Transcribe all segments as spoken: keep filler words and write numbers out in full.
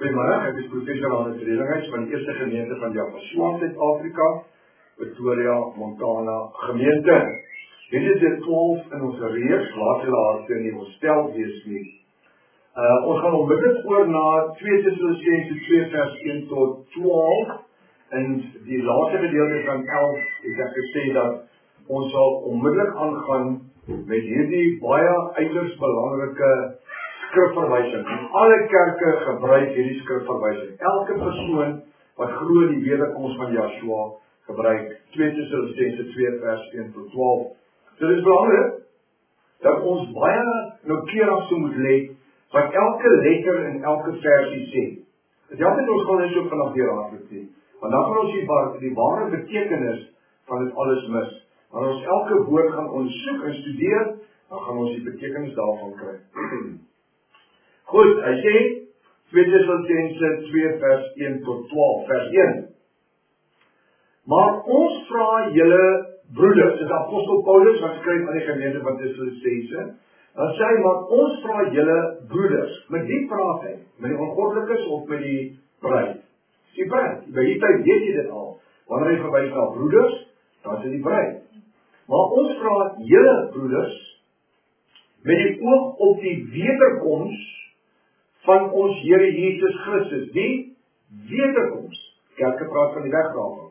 Goeiemiddag, ek is professor Hannes Redinghuis van die eerste gemeente van Javasua, Suid-Afrika, Pretoria, Montana gemeente. Dit is die twaalf in ons reeks, laat julle harte nie ontstel wees nie. Uh, ons gaan onmiddellik oor na twee Tessalonisense twee vers een tot twaalf, en die laaste gedeelte van elf het ek gesê dat ons sal onmiddellik aangaan met hierdie baie uiters belangrike skrifverwysing. En alle kerke gebruik hierdie skrifverwysing. Elke persoon wat glo in die wederkoms van Yeshua gebruik twee Tessalonisense twee vers een tot twaalf. So dit is belangrik dat ons baie noukeurig so moet let wat elke letter en elke versie sê. Dit help net ons gaan net so vanaf die raad sê. Want dan gaan ons die, die ware betekenis van dit alles mis. Wanneer ons elke woord gaan ondersoek en studeer, dan gaan ons die betekenis daarvan kry. Goed, hy sê twee Tessalonisense twee vers een tot twaalf, vers een. Maar ons vra julle broeders, dit is apostel Paulus wat skryf aan die gemeente van Tessalonisense, dan sê hy, maar ons vra julle broeders, met wie praat hy? Met die ongoddelikes of met die bruid? Die bruid, by die tyd weet jy dit al, wanneer hy verwys na broeders, dan is dit die bruid. Maar ons vra julle broeders, met die oog op die wederkoms van ons Here Jesus Christus, die wederkoms. Kerke praat van die wegdraging.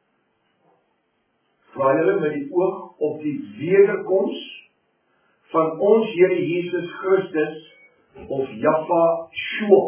Vra julle met die oog op die wederkoms van ons Here Jesus Christus of Yahweh,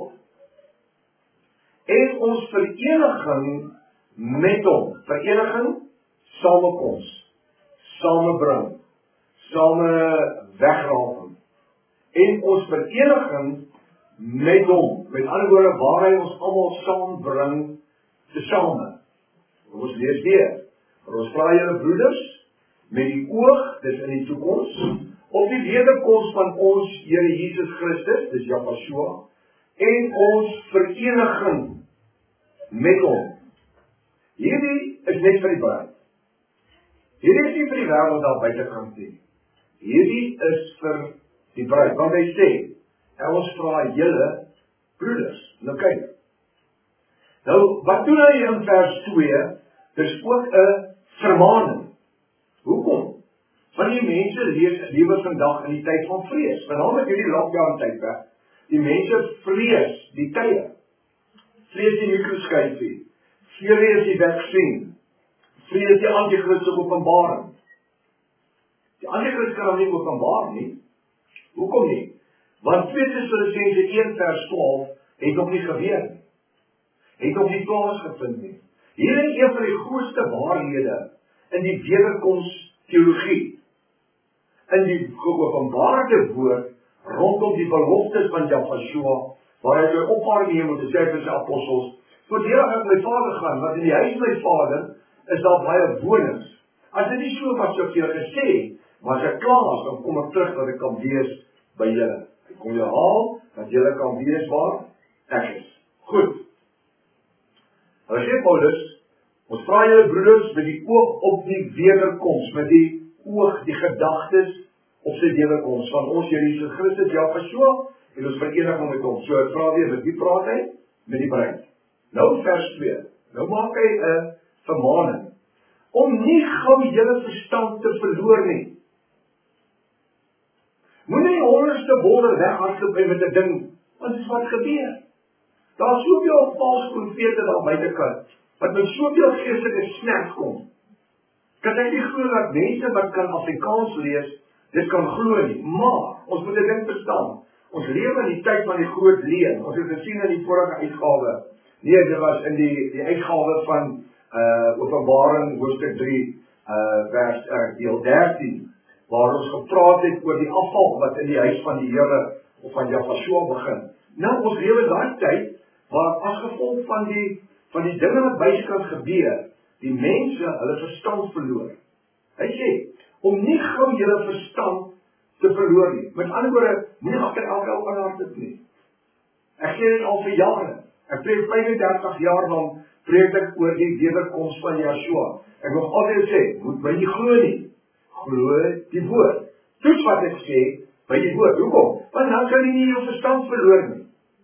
en ons vereniging met hom. Vereniging, samekoms, samebring, same wegdraging. En ons vereniging met hom, met ander woorde, waar hy ons almal saambring, tesame. Ons lees weer, ons vra julle broeders, met die oog, dis in die toekoms, op die wederkoms van ons Here Jesus Christus, dis Yahweh, en ons vereniging met hom. Hierdie is net vir die bruid. Hierdie is nie vir die wêreld daar buitekant nie. Hierdie is vir die bruid, want hy sê, en ons vra julle broeders. Nou kyk. Nou, wat doen hy in vers twee? Dis ook 'n vermaning. Hoekom? Want die mense leef lewe vandag in die tyd van vrees. Veral met hierdie lockdown tydperk. Die mense vrees die tye. Vrees die mikroskypie. Vrees die vaksin. Vrees die anti-kris se openbaring. Die anti-kris kan hom nie openbaar nie. Hoekom nie? Want twee Tessalonisense een vers twaalf het nog nie gebeur nie. Het nog nie plaasgevind nie. Hier is een van die grootste waarhede in die wederkoms teologie. In die geopenbaarde woord rondom die beloftes van Yahweh, waar hy sy opvaring neem om te sê vir sy apostels, voordat ek my vader gaan, want in die huis my vader is daar baie wonings. As dit nie so was so veel gesê, maar as ek klaar was, dan kom ek terug dat ek kan wees by julle. Ek kom jou haal, dat julle kan wees waar ek is. Goed. Hulle sê Paulus, ons vra julle broeders met die oog op die wederkoms, met die oog, die gedagtes op sy wederkoms van ons Here Jesus Christus, Yahweh, en ons vereniging met hom. So ek vra weer, met wie praat hy? Met die bruid. Nou vers twee. Nou maak hy 'n vermaning om nie gou julle verstand te verloor nie. Moenie honderdste wonder weghardloop met 'n ding, want dit is wat gebeur. Daar is soveel valse profete daar buitekant, wat met soveel geestelike snacks kom. Kan ek nie glo dat mense wat kan Afrikaans lees, dit kan glo nie, maar ons moet 'n ding verstaan. Ons lewe in die tyd van die groot leen. Ons het gesien in die vorige uitgawe. Nee, dit was in die die uitgawe van uh Openbaring hoofstuk drie uh vers uh, deel dertien, waar ons gepraat het oor die afval wat in die huis van die Here of van Yahweh begin. Nou ons lewe in daai tyd waar as gevolg van die van die dinge wat buitekant gebeur, die mense hulle verstand verloor. Hy sê om nie gou julle verstand te verloor nie. Met ander woorde, moenie agter elke ou aanhardloop nie. Ek sê dit al vir jare. Ek preek vyfendertig jaar lang preek ek oor die wederkoms van Yeshua. Ek wil altyd sê, moet my nie glo nie. Glo die woord. Toets wat ek sê by die woord. Hoekom? Want dan kan jy nie jou verstand verloor nie.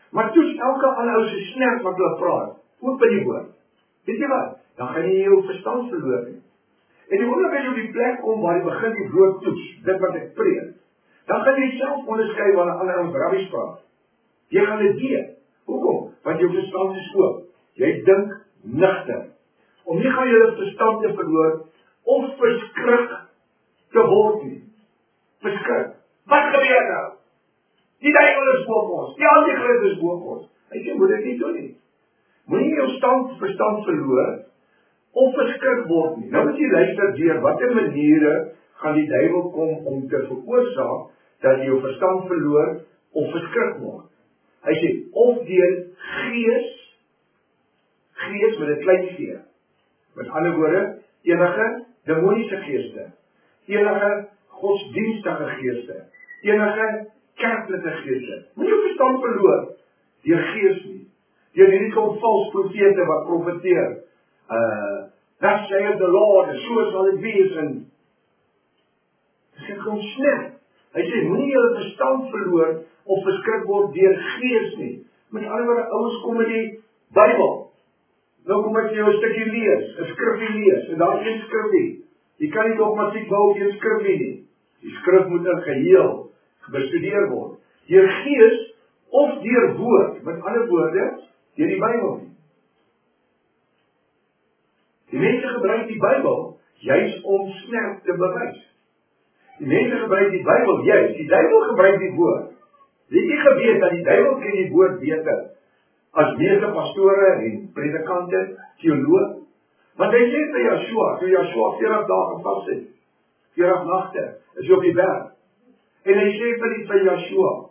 Maar toets elke aanhou se snerp wat hulle praat, ook by die woord. Weet jy wat? Dan gaan jy jou verstand verloor nie. En die oomblik as jy op die plek kom waar jy begin die woord toets, dit wat ek preek, dan gaan jy self onderskei wanneer ander ons rabbies praat. Jy gaan dit weet. Hoekom? Want jou verstand is oop. Jy dink nigter. Om nie gaan jy verstand te verloor of verskrik te word nie. Verskrik. Wat gebeur nou? Die duiwel is bo ons. Die anti-kristus is bo ons. Hy sê, moet dit nie doen nie. Moenie jou stand, verstand verloor of verskrik word nie. Nou moet jy luister deur watter maniere gaan die duiwel kom om te veroorsaak dat jy jou verstand verloor of verskrik word. Hy sê, of deur gees, gees met 'n klein g. Met ander woorde, enige demoniese geeste, enige godsdienstige geeste, enige kerklike geeste. Moenie jou verstand verloor deur gees nie. Deur hierdie klomp vals profete wat profeteer. Uh, that saith the Lord, en so sal dit wees, en dit is gewoon snel. Hy sê, moenie jou verstand verloor of verskrik word deur gees nie. Met ander woorde, ouens kom met die Bybel. Nou kom ek vir jou 'n stukkie lees, 'n skrifgie lees, en daar is een skrifgie. Jy kan nie dogmatiek bou op een skrifgie nie. Die skrif moet in geheel bestudeer word. Deur gees of deur woord, met ander woorde, deur die Bybel nie. Die mense gebruik die Bybel juis om snerp te bewys. Die mense gebruik die Bybel juis, die duiwel gebruik die woord. Het jy geweet dat die duiwel ken die woord beter as meeste pastore en predikante, teoloog? Want hy sê vir Joshua, toe Joshua veertig dae gevas het, veertig nagte, is hy op die berg. En hy sê vir die vir Joshua,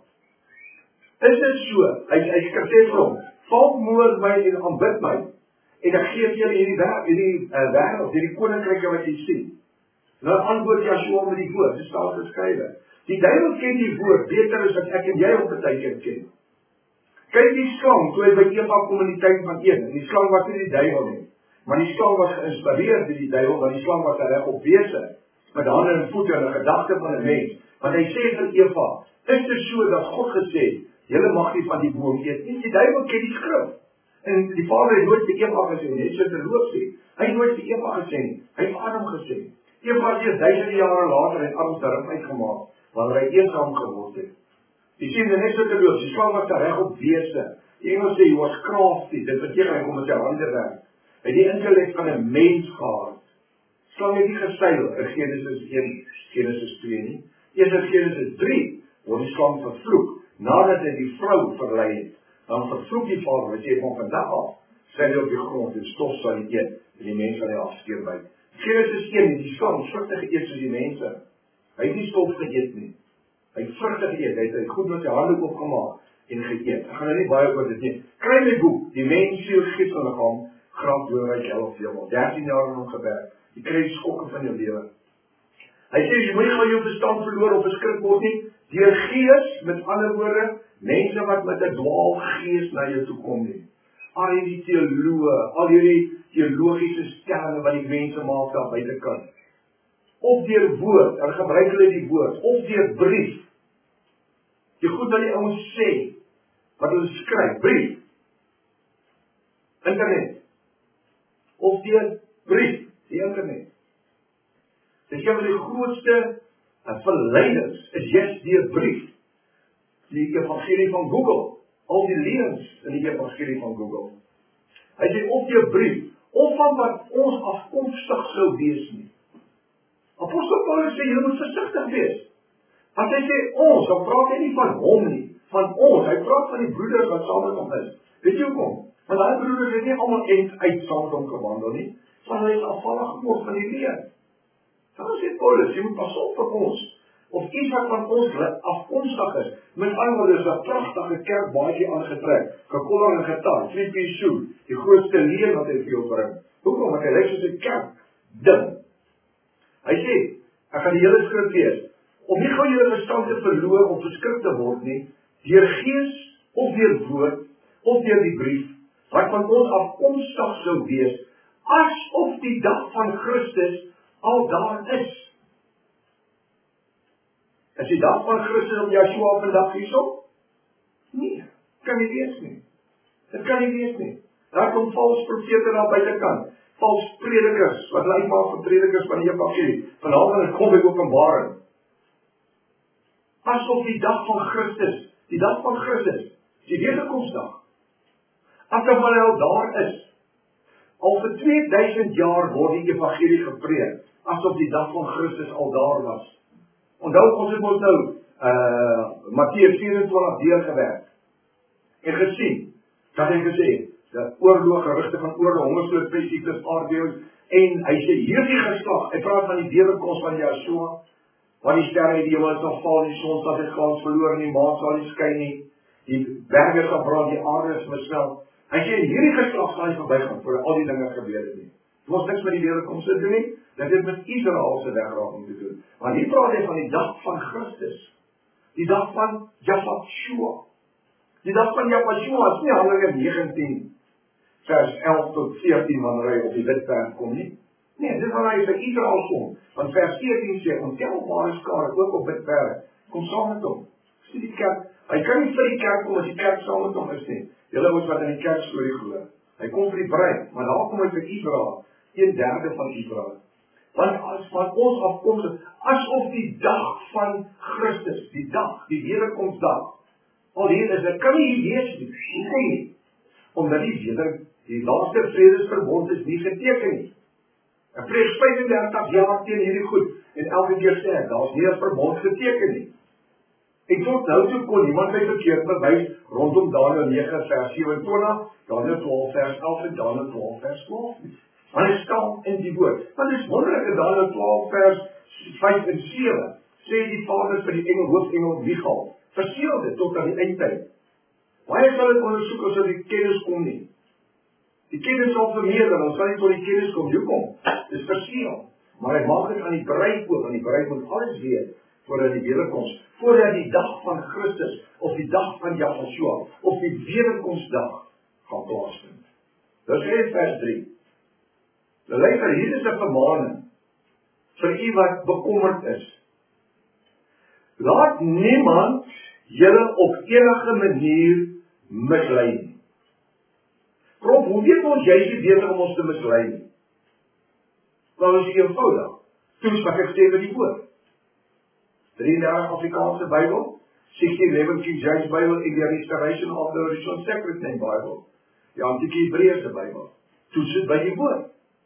is dit so, hy, hy sê vir hom, val moord my en aanbid my, en ek gee vir julle hierdie wêreld, hierdie uh, wêreld, hierdie koninkryke wat jy sien. Nou antwoord Joshua met die woord, dit staan geskrywe. Die duiwel ken die woord beter as wat ek en jy op 'n tyd ken. Kyk die slang, toe hy by Eva kom in die tuin van Eden. Die slang was nie die duiwel nie, maar die slang was geïnspireer deur die duiwel, want die slang was 'n regop wese, met hande en voete en 'n gedagte van 'n mens. Want hy sê vir Eva, is dit so dat God gesê het, julle mag nie van die boom eet nie. Die duiwel ken die skrif. En die Vader het nooit vir Eva gesê, net so te loof sê. Hy het nooit vir Eva gesê nie. Hy het vir Adam gesê. Eva het eers duisende jare later en Adam se rib uitgemaak, wanneer hy eensaam geword het. Die sien net so te loof, die slang was daar reg op wese. Die Engels sê, he was crafty, dit beteken hy kom met sy hande werk. Hy het die intellek van 'n mens gehad. Slang het nie geseil, in Genesis een, Genesis twee nie. Eers in Genesis drie, word die slang vervloek, nadat hy die vrou verlei het. Dan vervloek die Vader, wat sê van vandag af, sy hy op die grond en stof sal hy eet, en die mens sal hy afskeer by. Genesis een, die slang, vrugte geëet soos die mense. Hy het nie stof geëet nie. Hy het vrugte geëet, hy het hy goed met sy hande opgemaak en geëet. Ek gaan nou nie baie oor dit nie. Kry my boek, die mens, siel, gees en liggaam, grond, doorwys, hel of hemel. dertien jaar in hom gewerk. Jy kry die skokke van jou lewe. Hy sê, jy moet nie gaan jou verstand verloor of verskrik word nie, deur gees, met ander woorde, mense wat met 'n dwaal gees na jou toe kom nie. Al hierdie teoloë, al hierdie teologiese stellinge wat die mense maak daar buitekant. Of deur woord, en gebruik hulle die woord, of deur brief. Die goed wat die ouens sê, wat hulle skryf, brief. Internet. Of deur brief, die internet. Dis een van die grootste uh, verleidings, is juist deur brief. Die evangelie van Google, al die leuns in die evangelie van Google. Hy sê of deur brief, of van wat ons afkomstig sou wees nie. Apostel Paulus sê, jy moet versigtig wees. As hy sê ons, dan praat hy nie van hom nie, van ons, hy praat van die broeders wat saam met hom is. Weet jy hoekom? Want die broeders het nie allemaal eind uit saam met hom gewandel nie, want hy is afvallig geword van die leer. Dan sê Paulus, jy moet pas op vir ons, of iets wat van ons afkomstig is, met ander is dat prachtige kerkbaadjie aangetrek, gekoller en getaan, twee soe, die grootste leer wat hy vir jou bring. Hoekom? Want hy lyk soos 'n kerk ding. Hy sê, ek gaan die hele skrif lees, om nie gaan julle verstand te verloor of verskrik te word nie, deur gees of deur woord, of deur die brief, wat van ons afkomstig sou wees, asof die dag van Christus al daar is. Is die dag van Christus op Joshua vandag hierso? Nee. kan nie wees nie. Dit kan nie wees nie. Daar kom vals profete daar buitekant, vals predikers, wat lyk maar vir predikers van die evangelie, vanavond het kom by Openbaring. Asof die dag van Christus, die dag van Christus, die wederkomsdag, asof hulle al daar is. Al vir tweeduisend jaar word die evangelie gepreek, asof die dag van Christus al daar was. Onthou, ons het ons nou, uh, Matteus vyf-en-twintig deurgewerk, en gesien, dat hy gesê, dat oorlog, gerugte van oorlog, hongersnood, pestites, aardbewings, en hy sê, hierdie geslag, hy praat van die wederkoms van Yeshua, want die sterre, die hemel sal val, die son sal dit glans verloor, die maan sal nie skyn nie, die berge sal brand, die aarde is mismeld. Hy sê, hierdie geslag sal nie verbygaan, voor al die dinge gebeur het nie. Dit was niks met die wederkoms te doen nie, dit het met Israel se wegraking te doen. Want hier praat hy van die dag van Christus, die dag van Yahshua. Die dag van Yahshua is nie Handelinge negentien, vers elf tot veertien, wanneer hy op die witberg kom nie. Nee, dit is wanneer hy vir Israel kom. Want vers veertien sê, ontelbare skare, ook op witberg, kom saam met hom. Sê die kerk, hy kan nie vir die kerk kom as die kerk saam met hom is nie. Julle moet wat in die kerk storie glo. Hy kom vir die bruid, maar daar kom hy vir Israel, een derde van Israel. Want as van ons afkomstig, asof die dag van Christus, die dag, die wederkomsdag, al hier is, dit kan nie wees nie, hoekom nie? Omdat die weder, die laaste vredesverbond is nie geteken nie. Ek preek vyf-en-dertig jaar teen hierdie goed, en elke keer sê ek, daar is nie 'n verbond geteken nie. En tot nou toe kon niemand my verkeerd bewys rondom Daniël negen vers sewe-en-twintig, Daniël twaalf vers elf en Daniël twaalf vers twaalf. Maar dit staan in die woord. Want dit is wonderlik in Daniël twaalf vers vyf en sewe, sê die vader vir die engel, hoofengel Michael, verseël dit tot aan die eindtyd. Baie sal dit ondersoek as die kennis kom nie. Die kennis sal vermeerder, dan sal nie tot die kennis kom. Hoekom? Dit is verseël. Maar hy maak dit aan die bruid oop, aan die bruid moet alles weet, voordat die wederkoms, voordat die dag van Christus, of die dag van Yahshua, of die wederkomsdag, gaan plaasvind. Dit is vers drie. Nou luister, hier is 'n vermaaning, vir u wat bekommerd is. Laat niemand julle op enige manier mislei nie. Prof, hoe weet ons jy is nie beter om ons te mislei nie? Wel is eenvoudig. Toets wat ek sê met die woord. drieëndertig Afrikaanse Bybel, sixteen eleven King James Bible en die Restoration of the Original Sacred Name Bible, die Antieke Hebreëse Bybel. Toets dit by die woord.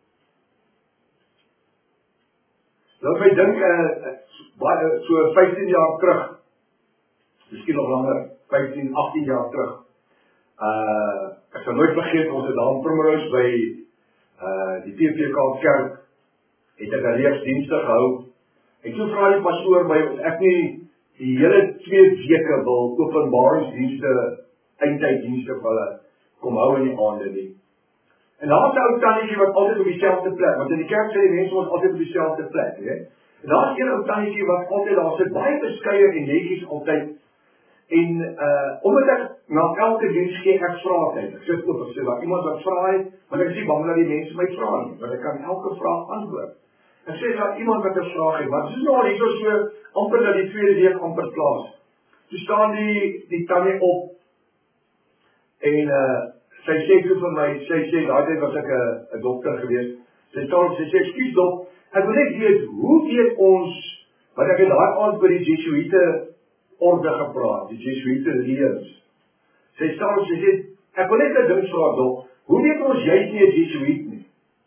Nou my dink, uh, so vyftien jaar terug, miskien nog langer, vyftien, agttien jaar terug, uh, ek sal nooit vergeet, ons het daar in Primrose by uh, die T P K kerk, het ek 'n reeks dienste gehou, en toe vra die pastoor by ons, ek nie die hele twee weke wil openbaringsdienste, eindtyddienste vir hulle kom hou in die aande nie. En daar is 'n ou tannetjie wat altyd op dieselfde plek, want in die kerk sê die mense ons altyd op dieselfde plek, hè. En daar is een ou tannetjie wat altyd daar sit, baie beskeie en netjies altyd. En uh omdat ek na elke diens gee ek vrae tyd. Ek sê ook, ek sê dat iemand wat vra het, want ek is nie bang dat die mense my vra nie, want ek kan elke vraag antwoord. Ek sê dat iemand wat 'n vraag het, want dis nou nie so so amper dat die tweede week amper klaar is. Toe staan die die tannie op en uh sy sê toe vir my, sy sê, daai tyd was ek 'n 'n dokter geweest, sy staan op, sy sê, ekskuus dok, ek wil net weet, hoe weet ons, want ek het daai aand by die Jesuïte orde gepraat, die Jesuïte leers. Sy staan op, sy sê, ek wil net 'n ding vra dok, hoe weet ons jy is nie 'n Jesuïet nie?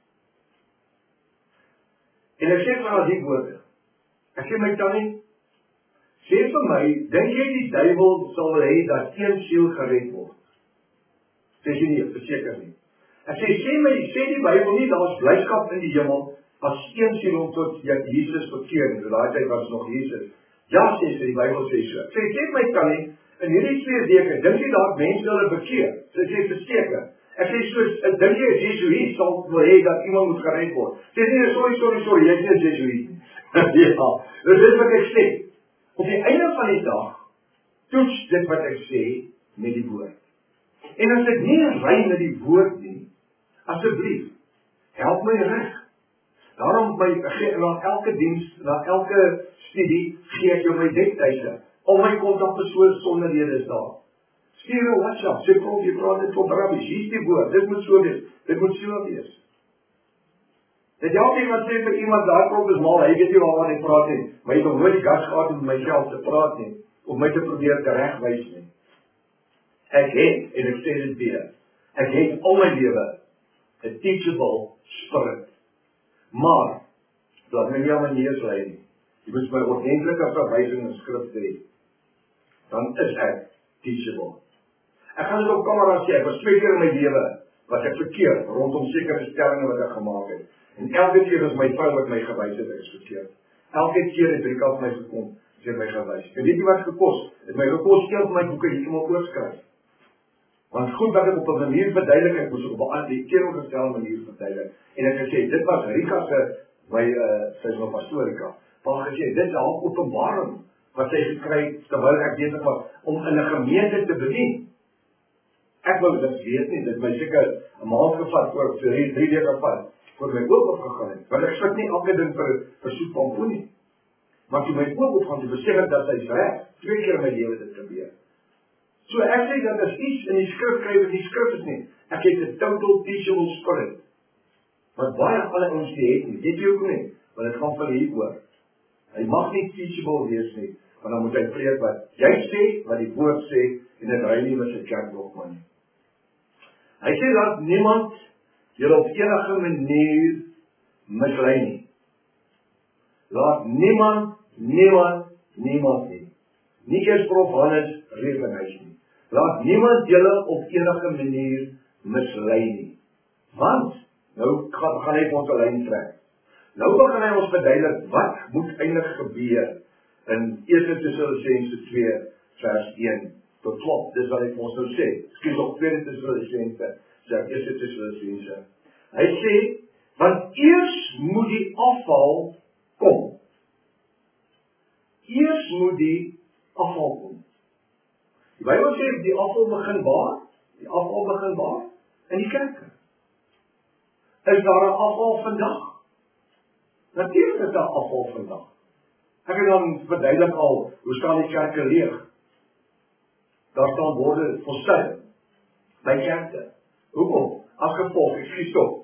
En ek sê vir haar die woorde, ek sê my tannie, sê vir my, dink jy die duiwel sal hê dat een siel gered word? Sê jy nie, verseker nie. Ek sê, sê my, sê die Bybel nie, daar is blydskap in die hemel, as een siel om tot Jesus bekeer, en daai tyd was nog Jesus. Ja, sê sy, die Bybel sê so. Sê, sê my tannie, in hierdie twee weke, dink jy daar mense hulle bekeer? Sy sê, verseker. Ek sê, so, dink jy as Jesuïet sal wil hê dat iemand moet gered word? Sê, nee, sorry, sorry, sorry, jy is nie as Jesuïet. Ja, dus dit wat ek sê. Op die einde van die dag, toets dit wat ek sê, met die woord. En as dit nie ry met die woord nie, asseblief, help my reg. Daarom by na elke diens, na elke studie, gee ek jou my dektyse. Al my kontakpersoon sonder rede is daar. Stuur 'n WhatsApp, sê prof, jy praat net tot rabbies, hier is die woord, dit moet so wees, dit moet so wees. Dit help nie wat sê vir iemand, daar prof is mal, hy weet nie waarvan hy praat nie, maar jy het nog nooit die gas gehad om met myself te praat nie, om my te probeer teregwys nie. Ek het, en ek sê dit weer, ek het al my lewe 'n teachable spirit. Maar, dat my nie aan my neus lei nie. Jy moet my ordentlike verwysing in skrif hê. Dan is ek teachable. Ek gaan dit op kamera sê, ek was twee keer in my lewe, wat ek verkeerd, rondom sekere stellinge wat ek gemaak het. En elke keer is my vrou wat my gewys het, ek is verkeerd. Elke keer het Rika op my gekom, sy het my gewys. En weet jy wat gekos? Het my gekos heel my boeke heeltemal oorskryf. Want goed dat ek op 'n manier verduidelik, ek moes op 'n ander teenoorgestelde manier verduidelik. En ek gesê, dit was Rika se, my, uh, sy is my pastorika. Maar gesê, dit is al openbaring, wat sy gekry, terwyl ek besig was, om in 'n gemeente te bedien. Ek wil dit weet nie, dit my seker 'n maand gevat, voor drie, drie weke gevat, voor my oop opgegaan het. Want ek sit nie elke ding vir, vir soet pampoen nie. Maar toe my oop opgaan, toe besef ek dat sy is reg, twee keer in my lewe dit gebeur. So ek sê dat as iets in die skrif kry wat die skrif is nie, ek het 'n total teachable spirit. Wat baie alle ons die het nie, weet jy ook nie, want het gaan vir hier oor. Hy mag nie teachable wees nie, want dan moet hy preek wat jy sê, wat die woord sê, en dit ry nie met sy kerkdogma nie. Hy sê dat niemand julle op enige manier mislei nie. Laat niemand, niemand, niemand nie. Nie eers prof Hannes Revenhuis nie. Laat niemand julle op enige manier mislei nie. Want, nou gaan, gaan hy ons 'n lyn trek. Nou begin hy ons verduidelik wat moet eintlik gebeur in Eerste Tessalonisense twee vers een tot twaalf. Dis wat hy vir ons nou sê. Skryf op Tweede Tessalonisense, sê Eerste Tessalonisense. Hy sê, want eers moet die afval kom. Eers moet die afval kom. Die Bybel sê die afval begin waar? Die afval begin waar? In die kerke. Is daar 'n afval vandag? Natuurlik is daar afval vandag. Ek het dan verduidelik al, hoe staan die kerke leeg? Daar staan borde volstel by kerke. Hoekom? As gevolg, ek skiet op.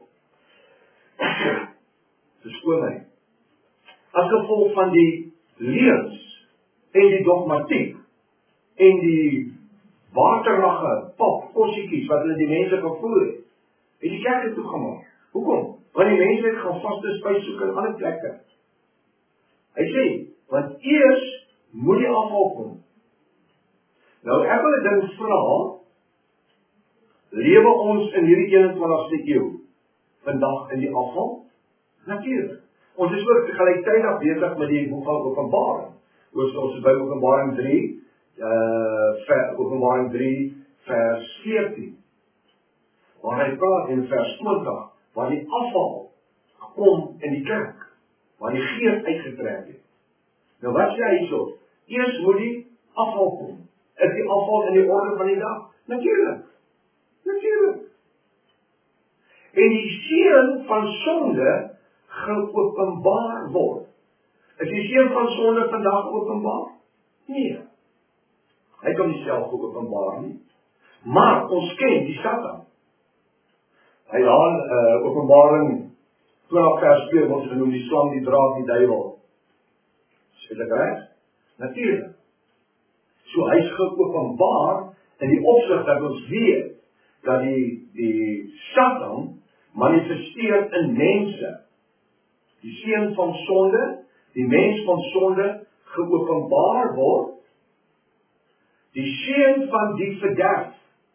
Verskoon my. As gevolg van die leuns en die dogmatiek en die waterlage pap, kossietjies wat hulle die mense gevoer het, het die kerke toegemaak. Hoekom? Want die mense het gaan vaste spys soek in ander plekke. Hy sê, want eers moet die afval kom. Nou ek wil 'n ding vra, lewe ons in hierdie eenentwintigste eeu vandag in die afval? Natuurlik. Ons is ook gelyktydig besig met die boek van Openbaring. Ons ons is by Openbaring drie, uh, ver, Openbaring drie vers veertien. Waar hy praat in vers twintig, waar die afval kom in die kerk, waar die gees uitgetrek het. Nou wat sê hy so? Eers moet die afval kom. Is die afval in die orde van die dag? Natuurlik. Natuurlik. En die seën van sonde geopenbaar word. Is die seën van sonde vandag openbaar? Nee. Hy kan nie self openbaar nie. Maar ons ken die Satan. Hy haal uh, Openbaring twintig vers twee word genoem die slang, die draak, die duiwel. Is dit reg? Natuurlik. So hy is geopenbaar in die opsig dat ons weet dat die, die Satan manifesteer in mense. Die seën van sonde, die mens van sonde geopenbaar word. Die seën van die verderf.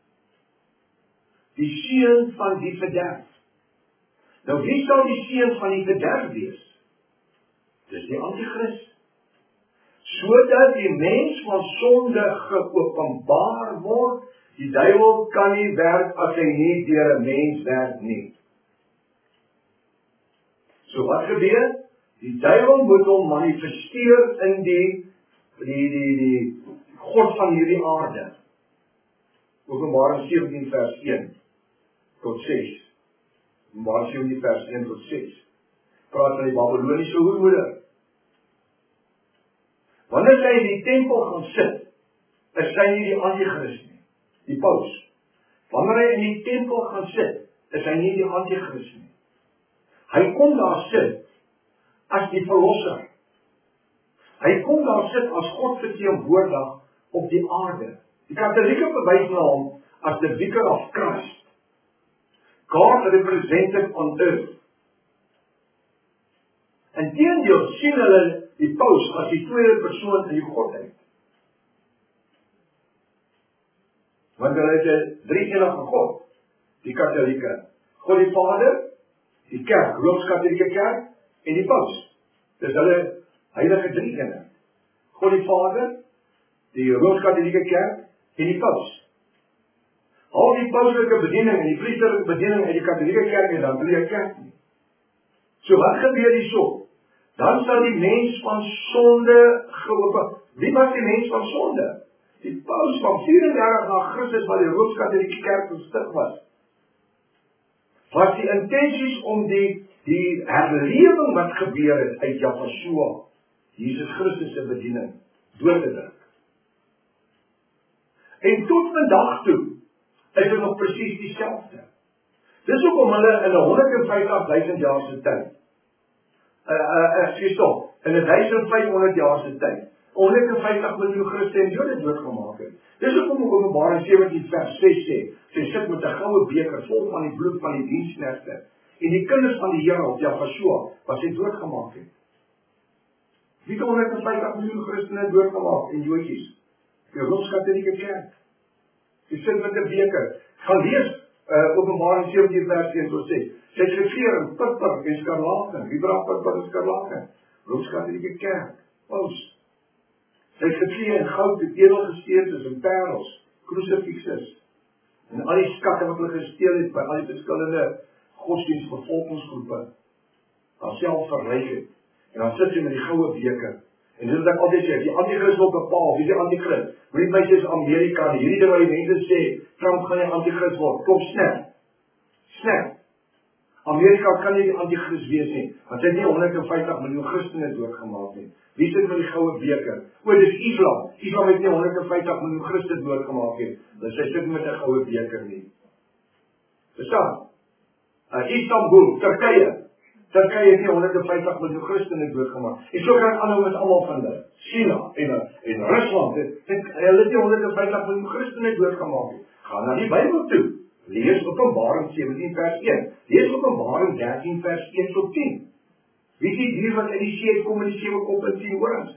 Die seën van die verderf. Nou wie sal die seën van die verderf wees? Dis die Antichrist. Sodat die mens van sonde geopenbaar word, die duiwel kan nie werk as hy nie deur 'n mens werk nie. So wat gebeur? Die duiwel moet hom manifesteer in die die die die God van hierdie aarde. Openbaring sewentien vers een tot ses. Openbaring sewentien vers een tot ses. Praat van die Babyloniese hoermoeder. Wanneer sy in die tempel gaan sit, is sy nie die Antichrist nie. die paus, wanneer hy in die tempel gaan sit, is hy nie die antichrist nie. Hy kom daar sit as die verlosser. Hy kom daar sit as God verteenwoordig op die aarde. Die katholieke verwys na hom as the Vicar of Christ. God represented on earth. Inteendeel sien hulle die paus as die tweede persoon in die Godheid. Want hulle het 'n drie-enige God, die katholieke. God die Vader, die kerk, Rooms-Katolieke kerk en die paus. Dis hulle heilige drie-eenheid. God die Vader, die Rooms-Katolieke kerk en die paus. Al die pauslike bediening en die priesterlike bediening uit die katholieke kerk en dan die kerk nie. So wat gebeur hierso? Dan sal die mens van sonde geopen. Wie was die mens van sonde? Die paus van vierendertig na Christus wat die Rooms-Katolieke kerk gestig was. Was die intenties om die, die herlewing wat gebeur het uit Yahshua, Jesus Christus se bediening, dood te druk. En tot vandag toe, is dit nog presies dieselfde. Dis hoekom hulle in honderd en vyftig duisend jaar se tyd, uh, uh, uh, stop, in duisend vyfhonderd jaar se tyd, honderd en vyftig miljoen Christen en Jode doodgemaak het. Dis hoekom Openbaring sewentien vers ses sê, sy sit met 'n goue beker vol van die bloed van die diensknegte, en die kinders van die Here op Yahshua, wat sy doodgemaak het. Wie het honderd en vyftig miljoen Christene doodgemaak en Joodjies? Die Rooms-Katolieke kerk. Sy sit met 'n beker. Gaan lees uh, Openbaring sewentien vers een tot ses. Sy het gekleer in purper en skarlaken. Wie dra purper en skarlaken? Rooms-Katolieke kerk. Paus. Sy het gekleer in goud, edelgesteentes en parels, krusifikses. En al die skatte wat hulle gesteel het by al die verskillende godsdienstbevolkingsgroepe, haarself verryk het. En dan sit sy met die goue beker. En dit wat ek altyd sê, die antichrist wil bepaal, wie is die antichrist? Moenie my sê is Amerika, nie. Hierdie ding wat die mense sê, Trump gaan die antichrist word. Kom, snap. Snap. Amerika kan nie die antichrist wees nie, want sy het nie honderd en vyftig miljoen Christene doodgemaak nie. Wie sit met die goue beker? O, dis Islam. Islam het nie honderd en vyftig miljoen Christen doodgemaak nie. Dus sy sit met 'n goue beker nie. Verstaan? Uh, Istanbul, Turkye. Turkye het nie honderd en vyftig miljoen Christene doodgemaak. En so kan aanhou met almal van hulle. China en, en Rusland, het, het, hulle het nie honderd en vyftig miljoen Christene doodgemaak nie. Gaan na die Bybel toe. Lees Openbaring sewentien vers een. Lees Openbaring dertien vers een tot tien. Wie is die dier wat in die see uitkom in die sewe kop en tien horings?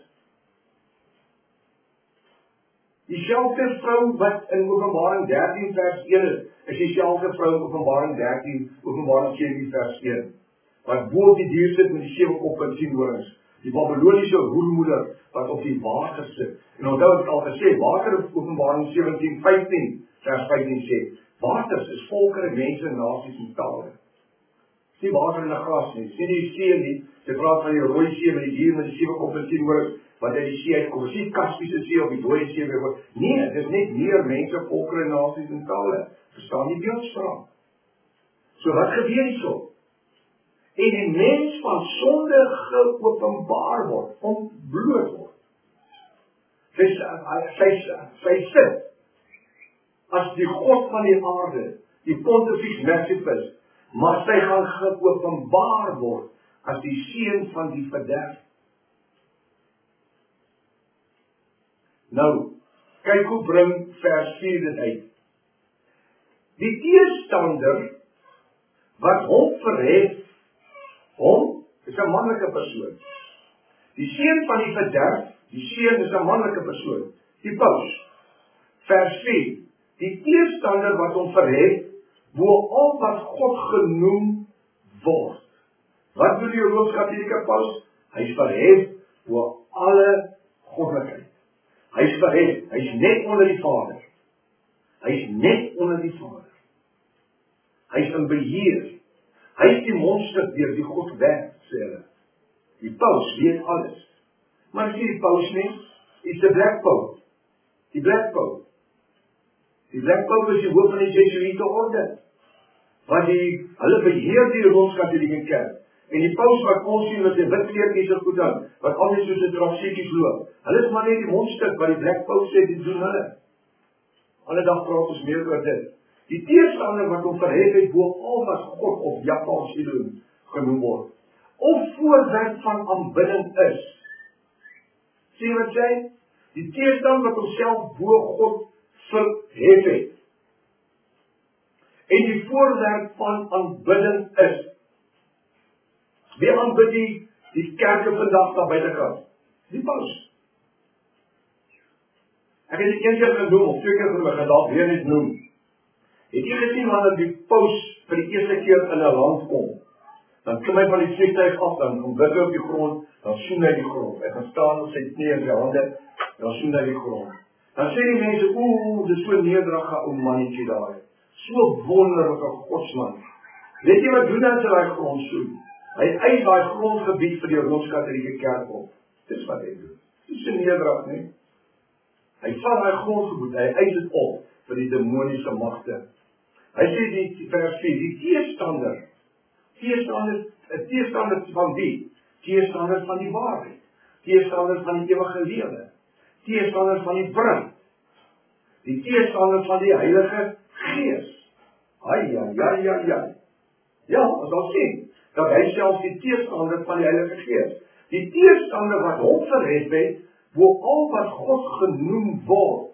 Dieselfde vrou wat in Openbaring dertien vers een is, is dieselfde vrou in Openbaring dertien, Openbaring sewentien vers een. Wat bo op die dier sit met die sewe kop en tien horings. Die Babyloniese hoermoeder wat op die water sit. En onthou het al gesê, water in Openbaring sewentien vyftien vers vyftien sê, waters is volkere, mense, nasies en tale. Dis nie water in 'n glas nie, dis nie die see nie. Sy praat van die rooi see met die dier met die sewe kop en tien horings wat uit die see uitkom. Dis nie Kaspiese see of die dooie see weer. Nee, dis net meer mense, volkere, nasies en tale. Verstaan die beeldspraak? So wat gebeur hierso? En die mens van sonde geopenbaar word, ontbloot word. Sy sy sy sit as die God van die aarde, die Pontifex Maximus, maar sy gaan geopenbaar word as die seun van die verderf. Nou, kyk hoe bring vers vier dit uit. Die teestander wat hom verhef, hom is 'n manlike persoon. Die seun van die verderf, die seun is 'n manlike persoon, die paus. Vers vier. Die teestander wat hom verhef, bo al wat God genoem word. Wat doen die Rooms-Katolieke paus? Hy is verhef bo alle goddelikheid. Hy is verhef, hy is net onder die Vader. Hy is net onder die Vader. Hy is in beheer. Hy is die monster deur die God werk, sê hulle. Die paus weet alles. Maar sê die paus nie, is die Black Pope. Die Black Pope. Die Black Pope is die hoof van die Jesuïte orde. Want die, hulle beheer die Rooms-Katolieke kerk. En die paus wat ons sien met die wit kleertjies en goed aan, wat altyd soos 'n trapsiekies loop. Hulle is maar net die monster wat die Black Pope sê, die doen hulle. Ander dag praat ons meer oor dit. Die teestander wat hom verhef het bo al wat God of Jahwe Elohim genoem word, of voorwerp van aanbidding is. Sien wat sê? Die teestander wat homself bo God verhef het, en die voorwerp van aanbidding is. Wie aanbid die, die kerke vandag daar buitekant? Die paus. Ek het dit een keer genoem, of twee keer genoem, ek gaan dalk weer net noem. Het jy gesien wanneer die paus vir die eerste keer in 'n land kom? Dan klim hy van die vliegtuig af, dan kom hy op die grond, dan soen hy die grond. Hy gaan staan op sy knie en sy hande, dan soen hy die grond. Dan sê die mense, oeh, dis so nederige ou mannetjie daar. So wonderlike godsman. Weet jy wat doen hy as hy daai grond soen? Hy eis daai grondgebied vir die Rooms-Katolieke kerk op. Dis wat hy doen. Dis so nederig, nie? Hy vat daai grondgebied, hy eis dit op vir die demoniese magte. Hy sê die vers vier, die teestander, teestander, teestander van wie? Teestander van die waarheid, teestander van die ewige lewe, teestander van die bruid, die teestander van die Heilige Gees. Ai, ja, ja, ja, ja. Ja, ons sal sien, dat hy self die teestander van die Heilige Gees, die teestander wat hom verhef het, wo al wat God genoem word.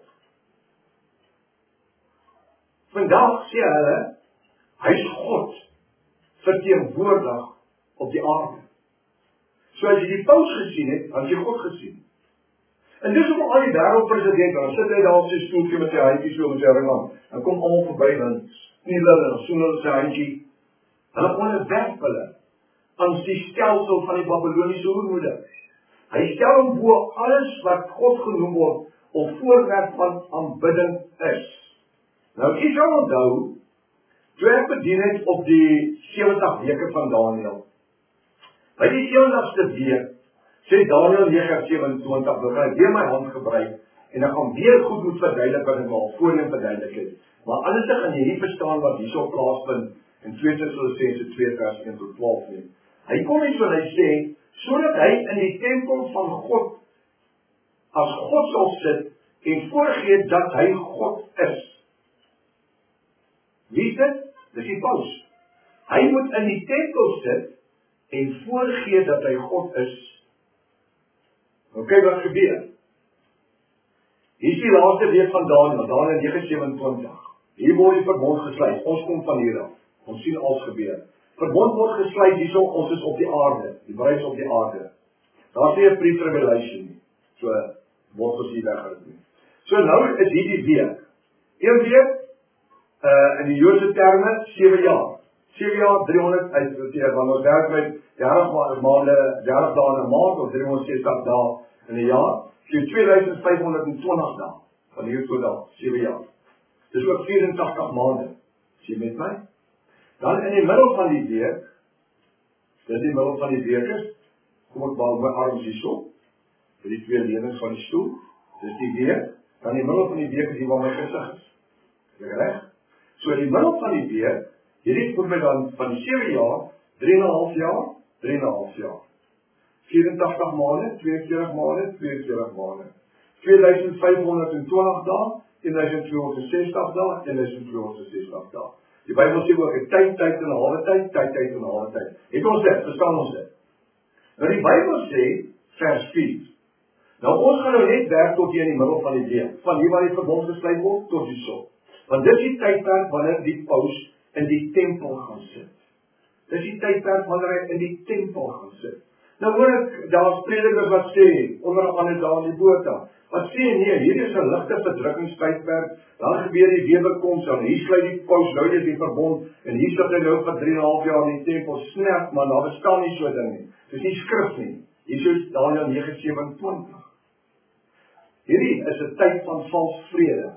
Vandag sê hulle, hy is God verteenwoordig op die aarde. So as jy die paus gesien het, dan jy God gesien. En dis om al die wêreldpresidente, dan sit hy daar op sy stoeltjie met sy handjie so met sy ring aan. Dan kom almal verby, dan kniel hulle, dan soen hulle sy handjie. Hulle onderwerp hulle aan die stelsel van die Babyloniese hoermoede. Hy stel hom bo alles wat God genoem word, of voorwerp van aanbidding is. Nou, ek sal onthou, toe ek bedien het op die sewentig weke van Daniël. By die sewentigste week, sê Daniël negen sewenentwintig, dan gaan ek weer my hand gebruik, en dan gaan weer goed moet verduidelik wat ek al voorheen verduidelik het. Maar anders gaan jy nie verstaan wat hierso plaasvind, in twee Tessalonisense twee vers een tot twaalf nie. Hy kom iets wat hy sê, sodat hy in die tempel van God, as God sal sit, en voorgee dat hy God is. Wie is dit? Dis die paus. Hy moet in die tempel sit, en voorgee dat hy God is. Nou kyk wat gebeur. Hier is die laaste week van Daniël, Daniël negen sewenentwintig. Hier word die verbond gesluit, ons kom van hier af. Ons sien alles gebeur. Verbond word gesluit hierso, ons is op die aarde, die bruid is op die aarde. Daar is nie 'n pre-tribulation nie, so word ons hier weggeruim nie. So nou is hier die week. Een week, uh, in die Joodse terme, sewe jaar. sewe jaar, driehonderd uitgeteer, want ons werk met dertig maande, dertig dae in 'n maand, of driehonderdsestig dae in 'n jaar, so twee duisend vyfhonderdtwintig dae, van hier tot daar, sewe jaar. Dis ook vyerentagtig maande, sien met my? Dan in die middel van die week, dis die middel van die week is, kom ek bal my arms hierso, vir die twee lenings van die stoel, dis die week, dan in die middel van die week is die waar my gesig is. Is ek reg? So in die middel van die week, hierdie voel my dan van die sewe jaar, drie en 'n half jaar, drie en 'n half jaar. vyerentagtig maande, tweeënveertig maande, tweeënveertig maande. twee duisend vyfhonderdtwintig dae, een duisend tweehonderdsestig dae, een duisend tweehonderdsestig dae. Die Bybel sê ook 'n tyd, tyd en 'n halwe tyd, tyd, tyd en 'n halwe tyd. Het ons dit, verstaan ons dit? Nou die Bybel sê, vers vier. Nou ons gaan nou net werk tot hier in die middel van die week, van hier waar die verbond gesluit word, tot die son. Want dit is die tydperk wanneer die paus in die tempel gaan sit. Dis die tydperk wanneer hy in die tempel gaan sit. Nou hoor ek, daar's predikers wat sê, onder andere daar in die Botha, wat sê nee, hier is 'n ligte verdrukkingstydperk, dan gebeur die wederkoms, dan hier sluit die paus nou net die verbond, en hier sit hy nou vir drie en 'n half jaar in die tempel, snerp, maar daar bestaan nie so ding nie. Dis nie skrif nie. Hier is Daniël negen sewenentwintig. Hierdie is 'n tyd van vals vrede.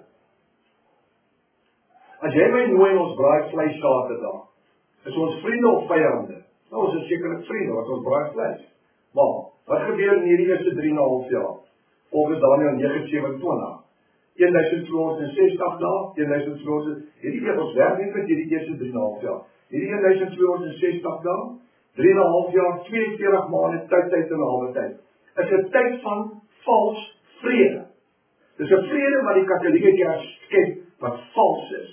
As jy my nooi en ons braai vleis Saterdag, is ons vriende of vyande? Nou, ons is sekerlik vriende, wat ons braai vleis. Maar, wat gebeur in hierdie eerste drie en 'n half jaar? Volgens Daniël negen sewenentwintig. een duisend tweehonderdsestig dae, een duisend tweehonderd, hierdie keer ons werk net met hierdie eerste drie en 'n half jaar. Hierdie een duisend tweehonderdsestig dae, drie en 'n half jaar, tweeënveertig maande, tyd, tyd en 'n halwe tyd. Is 'n tyd van vals vrede. Dis 'n vrede wat die Katolieke Kerk skep wat vals is.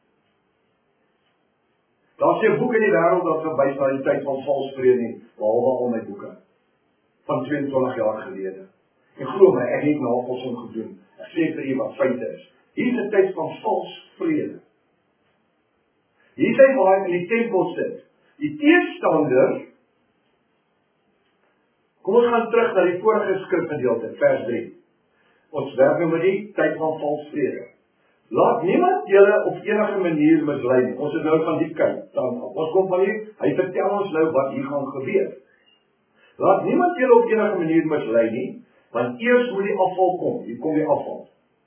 Daar is 'n boek in die wêreld wat verwys na die tyd van vals vrede nie, behalwe al my boeke van twee en twintig jaar gelede. En glo my, ek het navorsing gedoen. Ek sê vir u wat feite is. Hier is 'n tyd van vals vrede. Hier is hy waar hy in die tempel sit. Die teestander, kom ons gaan terug na die vorige skrifgedeelte, vers drie. Ons werk nou met die tyd van vals vrede. Laat niemand julle op enige manier mislei nie. Ons is nou van die kant. Dan, ons kom van hier, hy vertel ons nou wat hier gaan gebeur. Laat niemand julle op enige manier mislei nie, want eers moet die afval kom. Hier kom die afval.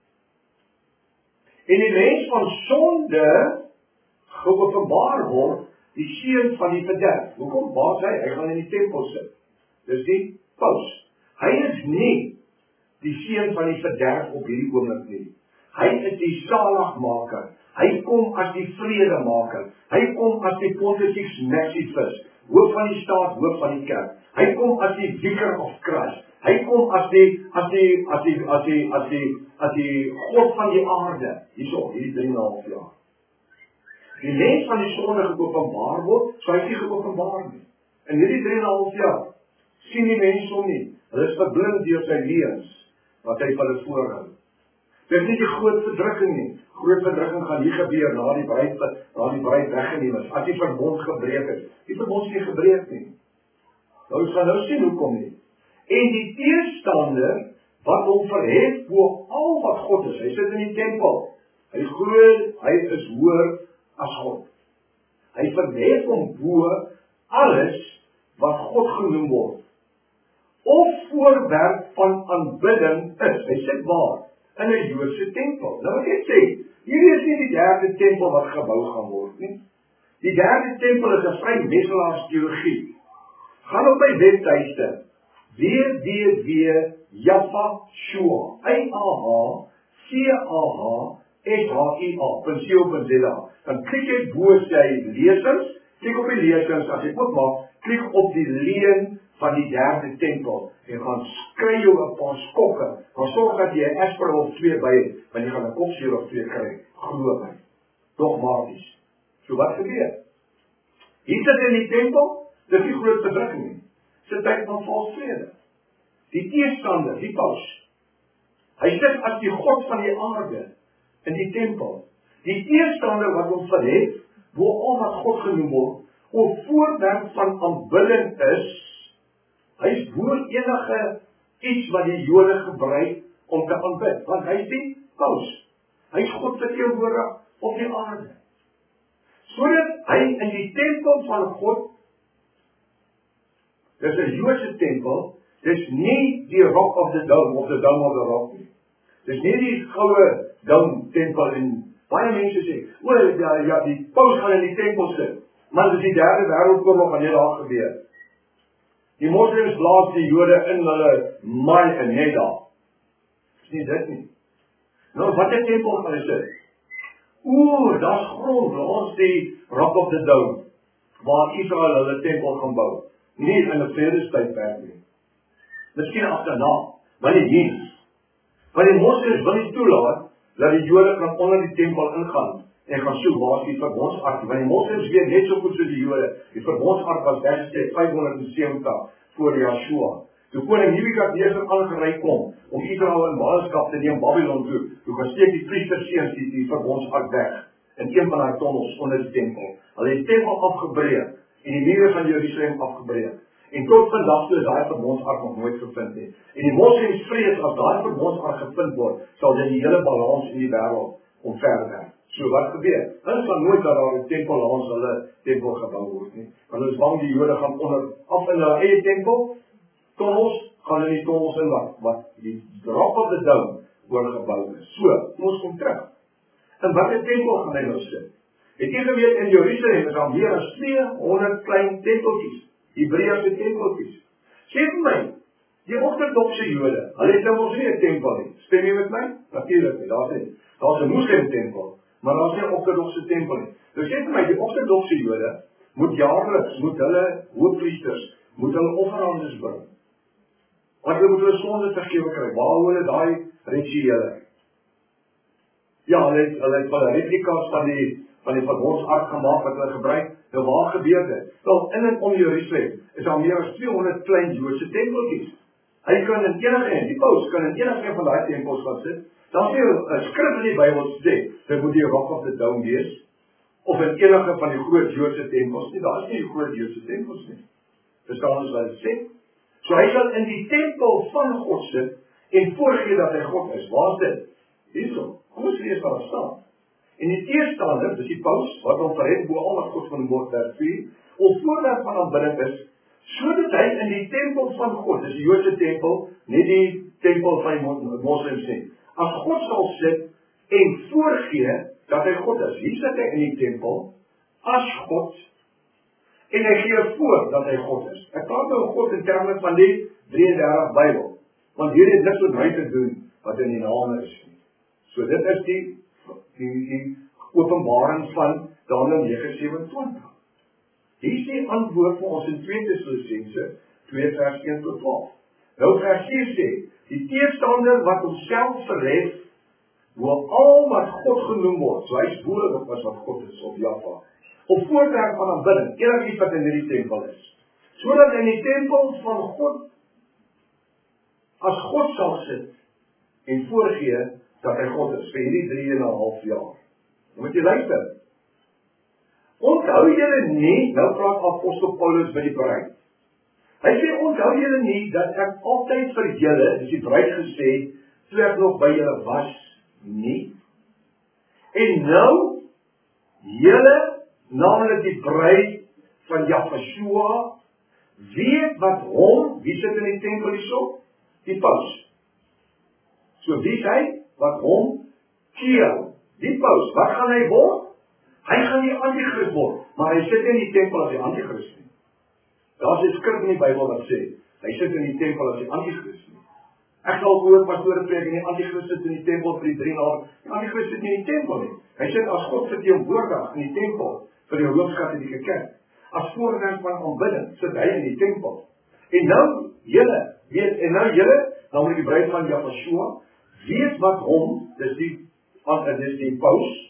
En die mens van sonde geopenbaar word, die seun van die verderf. Hoekom? Waar is hy? Hy gaan in die tempel sit. Dis die paus. Hy is nie die seun van die verderf op hierdie oomblik nie. Hy is die saligmaker. Hy kom as die vredemaker. Hy kom as die Pontifex Maximus, hoof van die staat, hoof van die kerk. Hy kom as die Vicar of Christ. Hy kom as die as die as die as die as die as die God van die aarde. Hierso, hierdie drie en 'n half jaar. Die mens van die sonde geopenbaar word, sou hy nie geopenbaar nie. In hierdie drie en 'n half jaar sien die mens hom nie. Hulle is verblind deur sy leuns wat hy van hulle voorhou. Dit is nie die groot verdrukking nie. Groot verdrukking gaan hier gebeur na die bruid, na die bruid weggeneem is. As die verbond gebreek is. Die verbond is nie gebreek nie. Nou ons gaan nou sien hoekom nie. En die teestander wat hom verhef bo al wat God is. Hy sit in die tempel. Hy is groot, hy is hoër as God. Hy verhef hom bo alles wat God genoem word. Of voorwerp van aanbidding is. Hy sit waar? In 'n Joodse tempel. Nou wat ek sê, hierdie is nie die derde tempel wat gebou gaan word nie. Die derde tempel is 'n vrymesselaars teologie. Gaan op my webtuiste w w w punt jaffa shua punt co punt za. Dan klik jy bo sy lesings, klik op die lesings, as jy moet maak, klik op die leen van die derde tempel, en gaan skry jou 'n paar skokke, maar sorg dat jy 'n aspirine of twee by het, want jy gaan 'n kopseer of twee kry, glo my, dogmaties. So wat gebeur? Hier sit in die tempel, dis die groot verdrukking nie, sit tyd van vals vrede. Die teestander, die paus, hy sit as die God van die aarde, in die tempel. Die teestander wat hom verhef, bo al wat God genoem word, of voorwerp van aanbidding is, hy is bo enige iets wat die Jode gebruik om te aanbid, want hy is die paus. Hy is God verteenwoordig op die aarde. Sodat hy in die tempel van God, dis 'n Joodse tempel, dis nie die Rock of the Dome of the Dome of the Rock nie. Dis nie die goue dome tempel in, baie mense sê, o ja, ja, die paus gaan in die tempel sit, maar dis die derde wêreldoorlog wat hier daar gebeur. Die moslims blaas die Jode in hulle man en net daar. Dis nie dit nie. Nou, wat het tempel gaan hy sit? Oeh, daar's grond, ons die Rock of the Dome, waar Israel hulle tempel gaan bou. Nie in 'n vredestydperk nie. Miskien agterna, maar nie hier. Want die moslims wil nie toelaat dat die Jode kan onder die tempel ingaan en gaan soek waar is die verbondsark. Want die moslims weet net so goed soos die Jode, die verbondsark was weggestel vyfhonderdsewentig voor Joshua. Toe koning Nebukadneser aangery kom om Israel in ballingskap te neem Babylon toe, toe gaan steek die priesterseuns die, die verbondsark weg in een van daai tonnels onder die tempel. Hulle het die tempel afgebreek en die mure van Jerusalem afgebreek. En tot vandag toe is daai verbondsark nog nooit gevind nie. En die moslems vrees as daai verbondsark gevind word, sal dit die hele balans in die wêreld omverwerp. So wat gebeur? Hulle kan nooit dat daar 'n tempel langs hulle tempel gebou word nie. Want hulle is bang die Jode gaan onder af in hulle eie tempel. Tonnels gaan hulle die tonnels in wat wat die Rock of the Dome oorgebou is. So, ons kom terug. En wat 'n tempel gaan hy nou sit? Het jy geweet in Jerusalem is daar meer as tweehonderd klein tempeltjies, Hebreëse tempeltjies. Sê vir my, die ortodokse Jode, hulle het nou ons nie 'n tempel nie. Stem jy met my? Natuurlik nie, daar's nie. Daar's 'n moslim tempel, maar daar's nie 'n ortodokse tempel nie. Nou sê vir my, die ortodokse Jode moet jaarliks, moet hulle hoofpriesters, moet hulle offerandes bring. Want hulle moet hulle sonde vergewe kry. Waar hulle daai rituele? Ja, hulle het, hulle het van die replikas van die, van die verbondsark gemaak wat hulle gebruik. Nou waar gebeur dit? Wel, in en om Jerusalem is daar meer as tweehonderd klein Joodse tempeltjies. Hy kan in enige een, die paus kan in enige een van daai tempels gaan sit. Daar is nie 'n skrif in die Bybel sê, dit moet die Rock of the Dome wees, of in enige van die groot Joodse tempels nie. Daar is nie die groot Joodse tempels nie. Verstaan ons wat dit sê? So hy sal in die tempel van God sit en voorgee dat hy God is. Waar is dit? Hierso. Kom ons lees wat daar staan. En die teestander, dis die paus, wat hom verhet bo al wat God van word vers vier, of voordat van aanbidding is, sodat hy in die tempel van God, dis die Joodse tempel, nie die tempel van die moslims nie, as God sal sit en voorgee dat hy God is. Hier sit hy in die tempel as God en hy gee voor dat hy God is. Ek praat nou God in terme van die drie en dertig Bybel, want hier het niks met my te doen wat in die name is nie. So dit is die die, die openbaring van Daniël nege sewenentwintig. Hier is die antwoord vir ons in twee Tessalonisense twee vers een tot twaalf. Nou vers vier sê, die teestander wat homself verhef, bo al wat God genoem word, so hy is boer op as wat God is, of Jahwe, op voorwerp van aanbidding, enigiets wat in hierdie tempel is, sodat in die tempel van God, as God sal sit, en voorgee, dat hy God is, vir hierdie drie en 'n half jaar. Dan moet jy luister. Onthou julle nie, nou praat apostel Paulus by die bruid. Hy sê, onthou julle nie, dat ek altyd vir julle, dis die bruid gesê, toe ek nog by julle was, nie. En nou, julle, naamlik die bruid van Jahwe, weet wat hom, wie sit in die tempel hierso? Die paus. So wie is hy? Wat hom? Keel. Die paus, wat gaan hy word? Hy gaan die antichrist word, maar hy sit in die tempel as die antichrist nie. Daar is 'n skrif in die Bybel wat sê, hy sit in die tempel as die antichrist nie. Ek sal gehoor pastore preek en die antichrist sit in die tempel vir die drie jaar. Die antichrist sit nie in die tempel nie. Hy sit as God verteenwoordig in die tempel vir die Rooms-Katolieke Kerk. As voorwerp van aanbidding sit hy in die tempel. En nou julle, weet, en nou julle, dan moet die bruid van Jahwe, weet wat hom, dis die, dis die paus,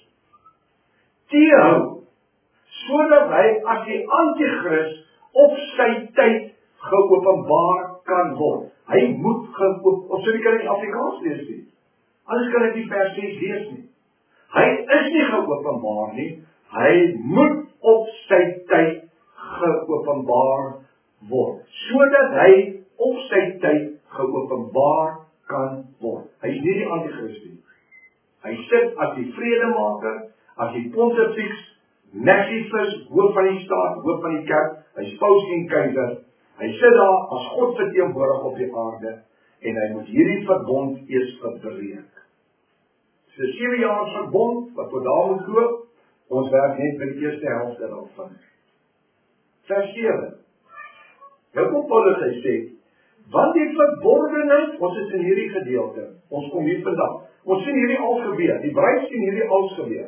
teehou, sodat hy as die antichrist op sy tyd geopenbaar kan word. Hy moet geopenbaar, of so die kan in Afrikaans lees nie. Anders kan ek die vers ses lees nie. Hy is nie geopenbaar nie, hy moet op sy tyd geopenbaar word, sodat hy op sy tyd geopenbaar kan word. Hy is nie die antichrist nie. Hy sit as die vredemaker, as die pontifex, Maximus, hoof van die staat, hoof van die kerk, hy is paus en keiser. Hy sit daar as God verteenwoordig op die aarde en hy moet hierdie verbond eers verbreek. Dit is 'n sewe jaar verbond wat tot daar moet loop. Ons werk net by die eerste helfte daarvan. Vers sewe. Nou kom Paulus hy sê, want die verborgenheid, ons is in hierdie gedeelte, ons kom hier vandag, ons sien hierdie al gebeur, die bruid sien hierdie al gebeur.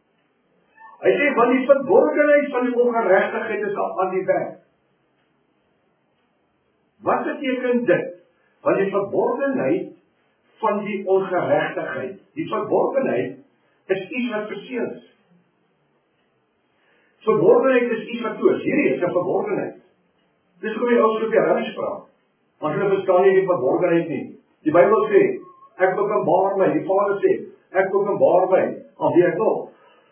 Hy sê, want die verborgenheid van die ongeregtigheid is al aan die werk. Wat beteken dit? Want die verborgenheid van die ongeregtigheid, die verborgenheid is iets wat verseël is. Verborgenheid is iets wat toe is, hierdie is 'n verborgenheid. Dis hoe die ou Hebreërs praat. Want hulle verstaan nie die verborgenheid nie. Die Bybel sê, ek openbaar my, die Vader sê, ek openbaar my, aan wie ek wil.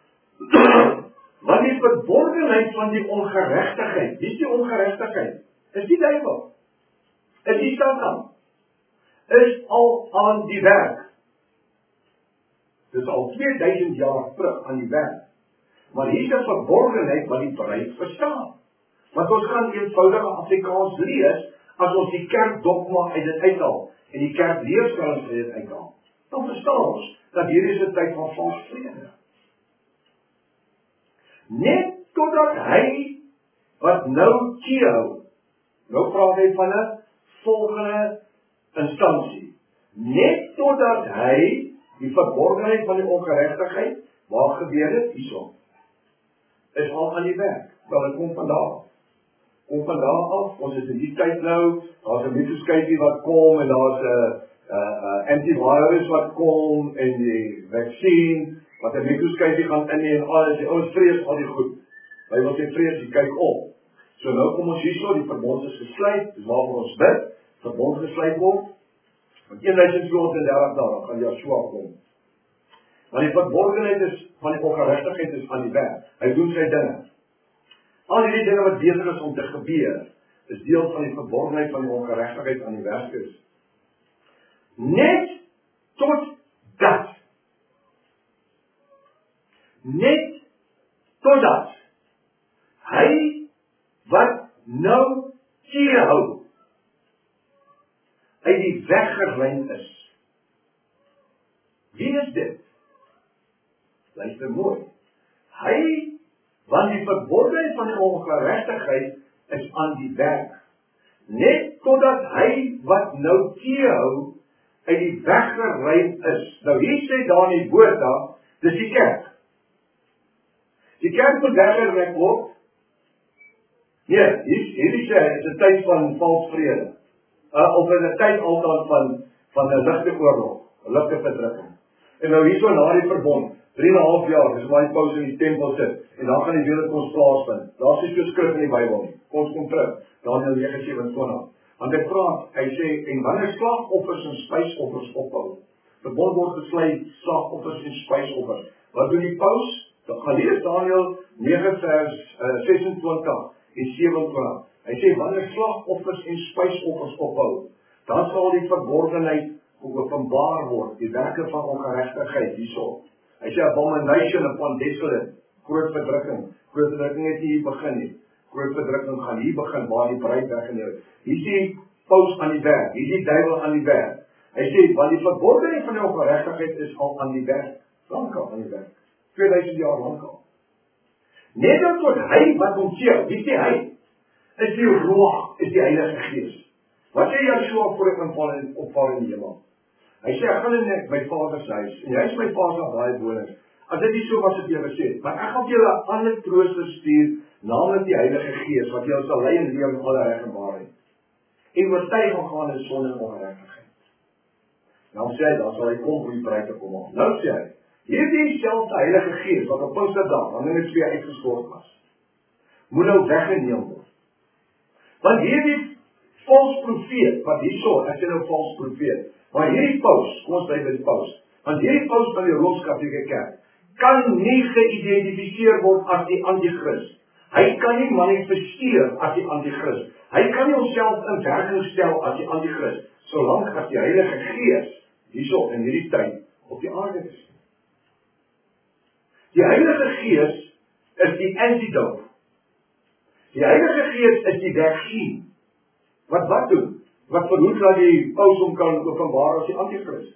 Want die verborgenheid van die ongeregtigheid, wie is die ongeregtigheid? Is die duiwel. Is die Satan. Is al aan die werk. Dis al tweeduisend jaar terug aan die werk. Maar hier is 'n verborgenheid wat die bruid verstaan. Want ons gaan eenvoudige Afrikaans lees, as ons die kerkdogma uit dit uithaal, en die kerkleerstellings uit dit uithaal, dan verstaan ons, dat hier is 'n tyd van vals vrede. Net totdat hy, wat nou teehou, nou praat hy van 'n volgende instansie, net totdat hy, die verborgenheid van die ongeregtigheid, waar gebeur dit, hierso, is al aan die werk, wel het kom vandaag, kom vandaag af, ons is in die tyd nou, daar is 'n miskenskykie wat kom, en daar is 'n uh, uh, antivirus wat kom, en die vaccine, wat een mikroskyfie gaan in en alles, die ouens vrees al die goed. Hy wil sê vrees, die kyk op. So nou kom ons hierso, die verbond is gesluit, dis waarvoor ons bid, verbond gesluit word, want duisend tweehonderddertig dae gaan Joshua kom. Want die verborgenheid is, van die ongerechtigheid is aan die werk. Hy doen sy dinge. Al die dinge wat bezig is om te gebeur, is deel van die verborgenheid van die ongerechtigheid aan die werk is. Net tot dat, net totdat, hy wat nou teerhou, uit die weg geruim is. Wie is dit? Luister mooi. Hy, want die verborgenheid van die ongerechtigheid is aan die werk. Net totdat hy wat nou teerhou, uit die weg geruim is. Nou hier sê daar in die woord daar, dis die kerk. Die kerk moet weggeruim word. Nee, hier, hier sê, het is een tyd van vals vrede. Uh, of in een tyd althans van, van een lichte oorlog, een lichte verdrukking. En nou hier so na die verbond, drie en een half jaar, dis waar die paus in die tempel sit, en dan gaan die wereld ons plaasvind. Daar is so skrif in die Bybel nie. Kom ons kom terug, Daniël negen sewenentwintig. Want hy praat, hy sê, en wanneer slagoffers en spysoffers ophou, verbond word gesluit, slagoffers en spysoffers. Wat doen die paus? Dan gaan lees Daniël negen vers uh, sesentwintig en sewenentwintig. Hy sê, wanneer slagoffers en spysoffers ophou, dan sal die verborgenheid openbaar word, die werke van ongerechtigheid, hierso. Hy sê, abomination upon desolate, groot verdrukking, groot verdrukking het hier begin nie, groot verdrukking gaan hier begin, waar die bruid weggeneem. Hier sê paus aan die werk, hier sê duivel aan die werk. Hy sê, want die verborgenheid van die ongerechtigheid is al aan die werk, lang al aan die werk, tweeduisend jaar lang al. Net dan tot hy wat ontseer, wie sê hy? Is die Ruach, is die Heilige Gees. Wat sê Joshua voor ek inval en opval in die hemel? Hy sê, ek gaan in my vaders huis, en hy is my vader baie woners. As dit nie so was het jy gesê, maar ek gaan julle ander trooster stuur, namelijk die Heilige Gees, wat julle sal lei en leer in alle reg en waarheid. En oortuig gaan gaan in sonde en ongerechtigheid. Nou sê hy, dan sal hy kom om die bruid te kom aan. Nou sê hy, hierdie selfde Heilige Gees, wat op Pinksterdag, wanneer het twee uitgestort was, moet nou weggeneem word. Want hierdie vals profeet, wat hier so, ek sê nou vals profeet, maar hierdie paus, kom ons by die paus, want hierdie paus van die Rooms-Katholieke Kerk, kan nie geïdentificeer word as die antichrist. Hy kan nie manifesteer as die antichrist. Hy kan nie homself in werking stel as die antichrist, solang as die Heilige Gees, hierso in hierdie tyd, op die aarde is. Die Heilige Gees is die antidote. Die Heilige Gees is die vaccin. Wat wat doen? Wat verhoed dat die paus om kan openbaar as die antichrist.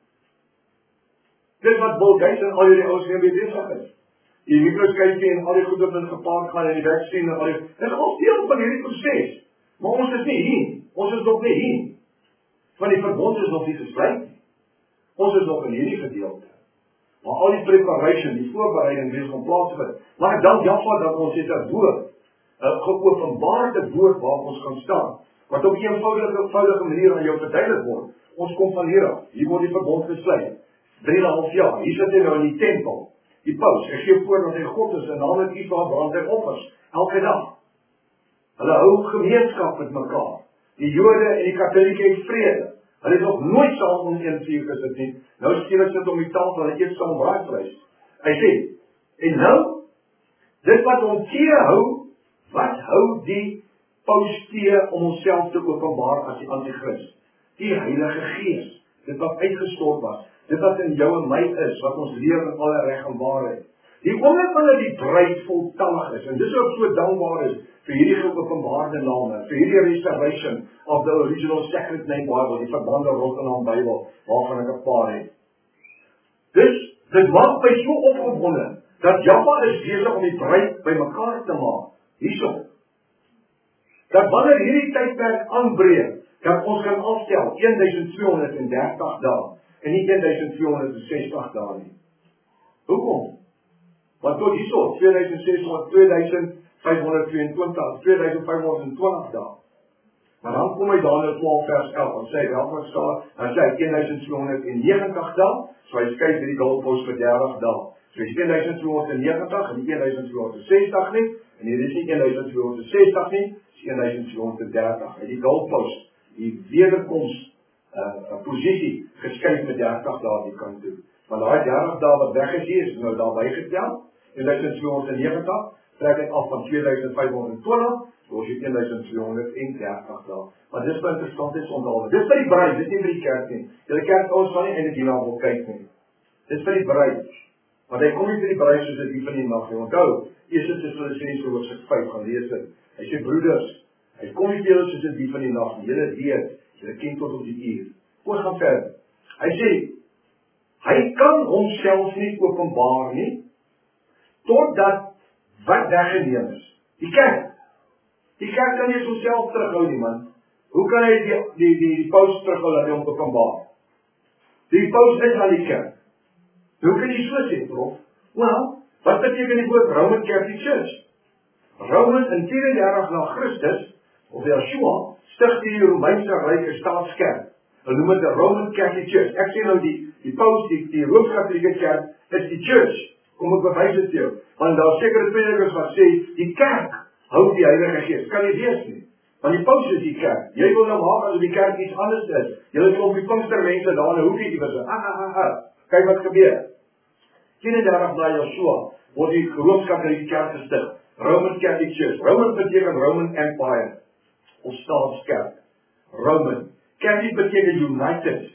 Dit wat Bill Gates en al die ouens mee bezig is. Die mikroskyfie en al die goed op in gepaard gaan en die vaccine en al die... Dit is al deel van hierdie proces. Maar ons is nie hier. Ons is nog nie hier. Want die verbond is nog nie gesluit. Ons is nog in hierdie gedeelte. Maar al die preparation, die voorbereiding wees om plaas te vind. Maar ek dank Jaffa dat ons het 'n woord, 'n geopenbaarde woord waar ons kan staan. Wat op 'n eenvoudige, eenvoudige manier aan jou verduidelik word. Ons kom van hier af. Hier word die verbond gesluit. drie en 'n half jaar. Hier sit hy nou in die tempel. Die paus, hy gee voor dat hy God is en naamlik iets waar brand hy offers. Elke dag. Hulle hou gemeenskap met mekaar. Die Jode en die Katholieke het vrede. Hulle is nog nooit saam om een vuur gesit nie. Nou skielik sit om die tafel en eet saam braaivleis. Hy sê, en nou, dit wat ons teerhou, wat hou die paus teer om onsself te openbaar as die antichrist? Die Heilige Gees, dit wat uitgestort was, dit wat in jou en my is, wat ons leer in alle reg en waarheid. Die oomblik wanneer die bruid voltallig is, en dis ook so dankbaar is, vir hierdie geopenbaarde name, vir hierdie restoration of the original Sacred Name Bible, die verbande Rotterdam Bijbel, waarvan ek 'n paar het. Dus, dit maak my so opgebonde, dat Jaffa is besig om die bruid by mekaar te maak, hierso. Dat wanneer hierdie tydperk aanbreek, dat ons kan afstel, twaalf tweehonderddertig dae, en nie twaalf tweehonderdsestig dae nie. Hoekom? Want tot hierso, tweeduisend seshonderd, tweeduisend vyfhonderd tweeëntwintig, tweeduisend vyfhonderd twintig dae. Maar dan kom hy Daniël twaalf vers elf, en sê, welke staan, dan sê hy twaalf negentig dae, so hy skryf hierdie goalpost vir dertig dae. So hy twaalf negentig en nie twaalf sestig nie, en hier is nie twaalf sestig nie, is twaalf dertig. Hy die goalpost, die wederkoms uh, posisie geskuif met dertig dae die kant toe. Maar daai dertig dae wat weg is hier, is nou daarby getel, twaalf negentig, trek hy af van twee duisend vyf honderd twintig, so as jy twaalf dertig dae. Maar dis wat interessant is onthou. Dis vir die bruid, dis nie vir die kerk nie. Julle kerk ons van nie eintlik hierna wil kyk nie. Dis vir die bruid. Want hy kom nie vir die bruid soos dit die van die nag nie. Onthou, Efesiërs Filippense hoofstuk vyf gaan lees dit. Hy sê broeders, hy kom nie vir julle soos dit die van die nag nie. Julle weet, julle ken tot op die uur. Ons gaan verder. Hy sê hy kan homself nie openbaar nie totdat wat weggeneem is. Die kerk. Die kerk kan nie homself terughou nie, man. Hoe kan hy die die die, die paus terughou dat hy hom openbaar? Die paus is aan die kerk. Hoe kan jy so sê, prof? Wel, wat beteken die woord Roman Catholic Church? Roman in vierendertig na Christus, of Yeshua, stig die Romeinse Ryk 'n staatskerk. Hulle noem dit die Roman Catholic Church. Ek sê nou die die paus, die, die Rooms-Katholieke kerk is die church. Kom ek bewys dit jou. Want daar sekere predikers wat sê die kerk hou die Heilige Gees. Kan nie wees nie. Want die paus is die kerk. Jy wil nou maak asof die kerk iets anders is. Julle klomp die Pinkstermense daar in 'n hoekie iewers. Ah ah ah ah. Kyk wat gebeur. vierendertig na Yeshua word die Rooms-Katholieke kerk gestig. Roman Catholic Church. Roman beteken Roman Empire. Of staatskerk. Roman. Catholic beteken United.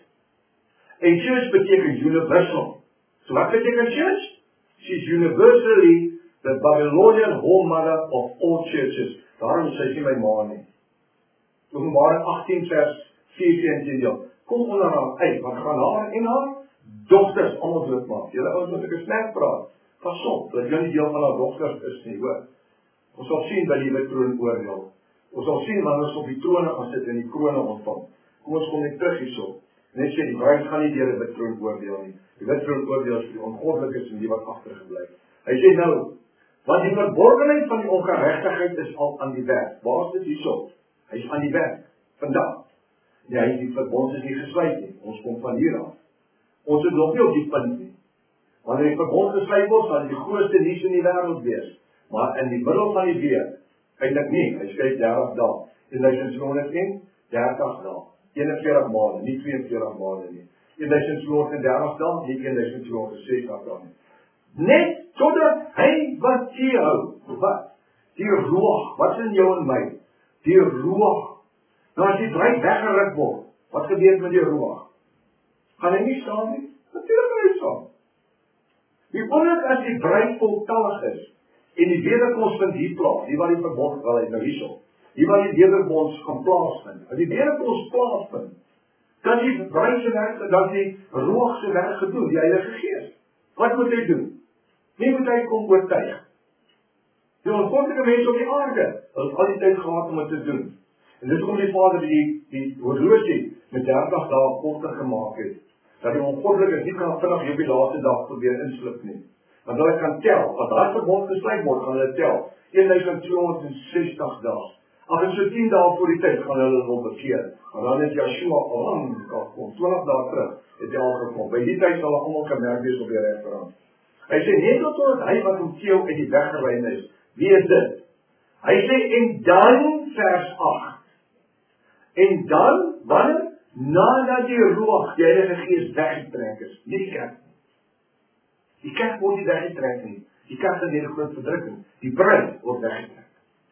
En Church beteken Universal. So wat beteken Church? She's universally the Babylonian whole mother of all churches. Daarom sê sy my ma nie. Openbaring agttien vers vyftien. Kom onder haar uit, want gaan haar en haar dogters almal doodmaak. Julle ouens moet ek 'n sleg praat. Pas op, dat jy nie deel van haar dogters is nie, hoor. Ons sal sien by die wittroon oordeel. Ons sal sien wanneer ons op die trone gaan sit en die krone ontvang. Kom ons kom net terug hierso. Net sê die bruid gaan nie deur 'n wittroon oordeel nie. Die wittroon oordeel is die ongoddelikes en die wat agtergebly. Hy sê nou, want die verborgenheid van die ongeregtigheid is al aan die werk. Waar is dit hierso? Hy is aan die werk. Vandag. Ja, hy die verbond is nie gesluit nie. Ons kom van hier af. Ons is nog nie op die punt nie. Wanneer die verbond gesluit word, sal die grootste nuus in die wêreld wees. Maar in die middel van die week, eintlik nie, hy skryf dertig dae. En hy sê honderddertig dae. eenenveertig maande, nie tweeënveertig maande nie. En hy sê honderddertig dae, nie honderdsestig dae nie. Net totdat hy wat jy hou, wat? Die roeg, wat is in jou en my? Die roeg. Nou as die bruid weggeruk word, wat gebeur met die roeg? Gaan hy nie staan nie? Natuurlijk gaan hy staan. Die wonder as die bruid voltallig is, en die wederkoms vind hier plaas, die wat die verbond wil hy nou hierso, die wat die wederkoms gaan plaasvind, as die wederkoms plaasvind, dan die bruid se werk, dan die roeg se werk gedoen, die Heilige Gees. Wat moet hy doen? Nie moet hy kom oortuig. Die ongoddelike mense op die aarde, hulle het al die tyd gehad om dit te doen. En dit is om die Vader die, die horlosie met dertig dae korter gemaakt het, dat die ongoddelike nie kan vinnig op die laaste dag probeer inslip nie. Want hulle kan tel, wat daai verbond gesluit word, gaan hulle tel, twaalfhonderdsestig dae. As in so tien dae voor die tyd gaan hulle wil bekeer. Want dan het Yeshua al lang gekom, twintig dae terug, het hy al gekom. By die tyd sal hulle almal gemerk wees op die regterhand. Hy sê, net tot hy wat om teel uit die weg geruim is. Wie is dit? Hy sê, en dan vers agt. En dan, wanneer? Nadat die roeg, die Heilige Gees weggetrek is. Nie die kerk. Die kerk word nie weggetrek nie. Die kerk is die groot verdrukking. Die bruid word weggetrek.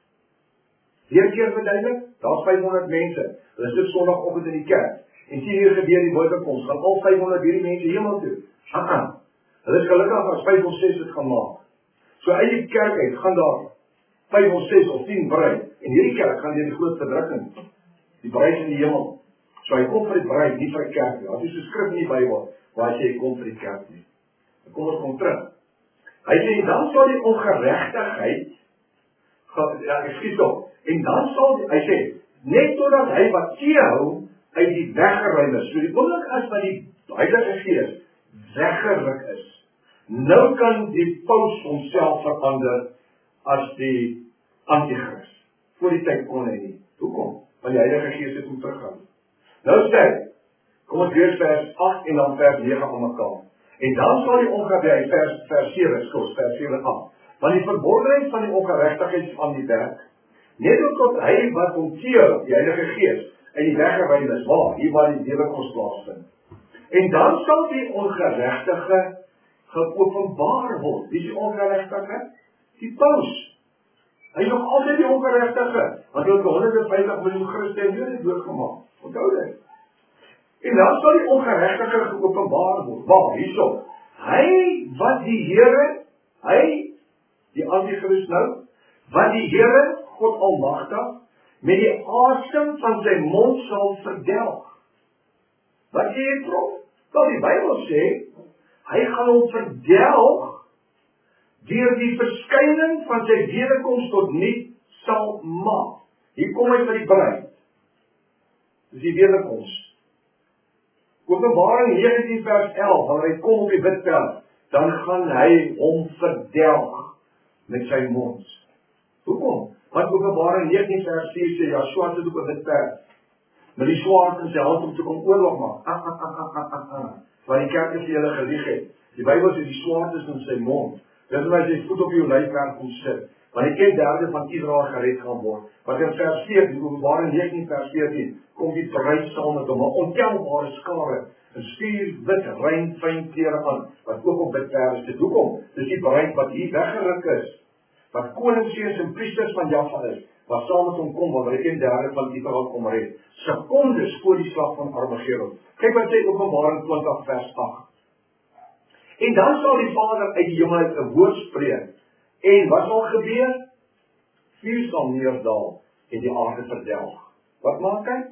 Weer keer verduidelik, daar is vyfhonderd mense. Hulle sit sondagoggend in die kerk. En sien hier gebeur die wonderkoms, gaan al vyfhonderd hierdie mense hemel toe. Ah, hulle is gelukkig as vyf of ses het gaan maak. So uit die kerk uit gaan daar vyf of ses of tien bruid. En hierdie kerk gaan deur die groot verdrukking. Die bruid in die hemel. So hy kom vir die bruid, nie vir die kerk nie. As jy so skrif in die Bybel, waar hy sê hy kom vir die kerk nie. Dan kom ons kom terug. Hy sê, dan sal die ongeregtigheid, ja, excuse toch, en dan sal, die, hy sê, net totdat hy wat teehou, uit die weggeruim is. So die wonderlik is wat die Heilige Gees weggeruk is. Nou kan die paus homself verander as die antichrist. Voor die tyd kon hy nie. Hoekom? want die Heilige Gees het hom teruggaan. Nou sê, kom ons lees vers agt en dan vers nege aan mekaar. En dan sal die ongeregtigheid, vers, vers sewe, skos, vers sewe en agt. Want die verborgenheid van die ongeregtigheid van die werk, net ook tot hy wat hom keer, die Heilige Gees, en die weggeruim is, waar, hier waar die lewe ons plaasvind. En dan sal die ongeregtige geopenbaar word. Wie is die ongeregtige? Die paus. Hy is nog altyd die ongeregtige, want hy het honderd vyftig miljoen Christene Jode doodgemaak. Onthou dit. En dan sal die ongeregtige geopenbaar word. Waar, hierso. Hy wat die Here, hy, die Antichrist nou, wat die Here, God Almagtig, met die asem van sy mond sal verdelg. Wat sê jy, prof? Wel, die Bybel sê, hy gaan hom verdelg deur die verskyning van sy wederkoms tot niet sal maak. Hier kom hy met die bruid. Dis die wederkoms. Openbaring negentien vers elf, wanneer hy kom op die wit perd, dan gaan hy hom verdelg met sy mond. Hoekom? Want Openbaring negentien vers vier sê, Joshua sit op 'n wit perd, met die swaard in sy hand om te kom oorlog maak. Ah, ah, ah, ah, ah, ah. Waar die kerk is die hele gelieg het. Die Bybel sê die swaard is in sy mond. Dis waar hy sy voet op die olyfberg kom sit. Want die een derde van Israel gered gaan word. Want in vers veertien, Openbaring negentien vers veertien, kom die bruid saam met hom, 'n ontelbare skare, 'n stuur wit, rein, fyn klere aan, wat ook op wit perde sit. Hoekom? Dis die bruid wat hier weggeruk is, wat koningsseuns en priesters van Jahwe is, wat saam met hom kom, wanneer die een derde van Israel kom red. Sekondes voor die slag van Armageddon. Kyk wat sê Openbaring twintig vers agt. En dan sal die Vader uit die hemel uit 'n woord spreek. En wat sal gebeur? Vuur sal neerdal en die aarde verdelg. Wat maak hy?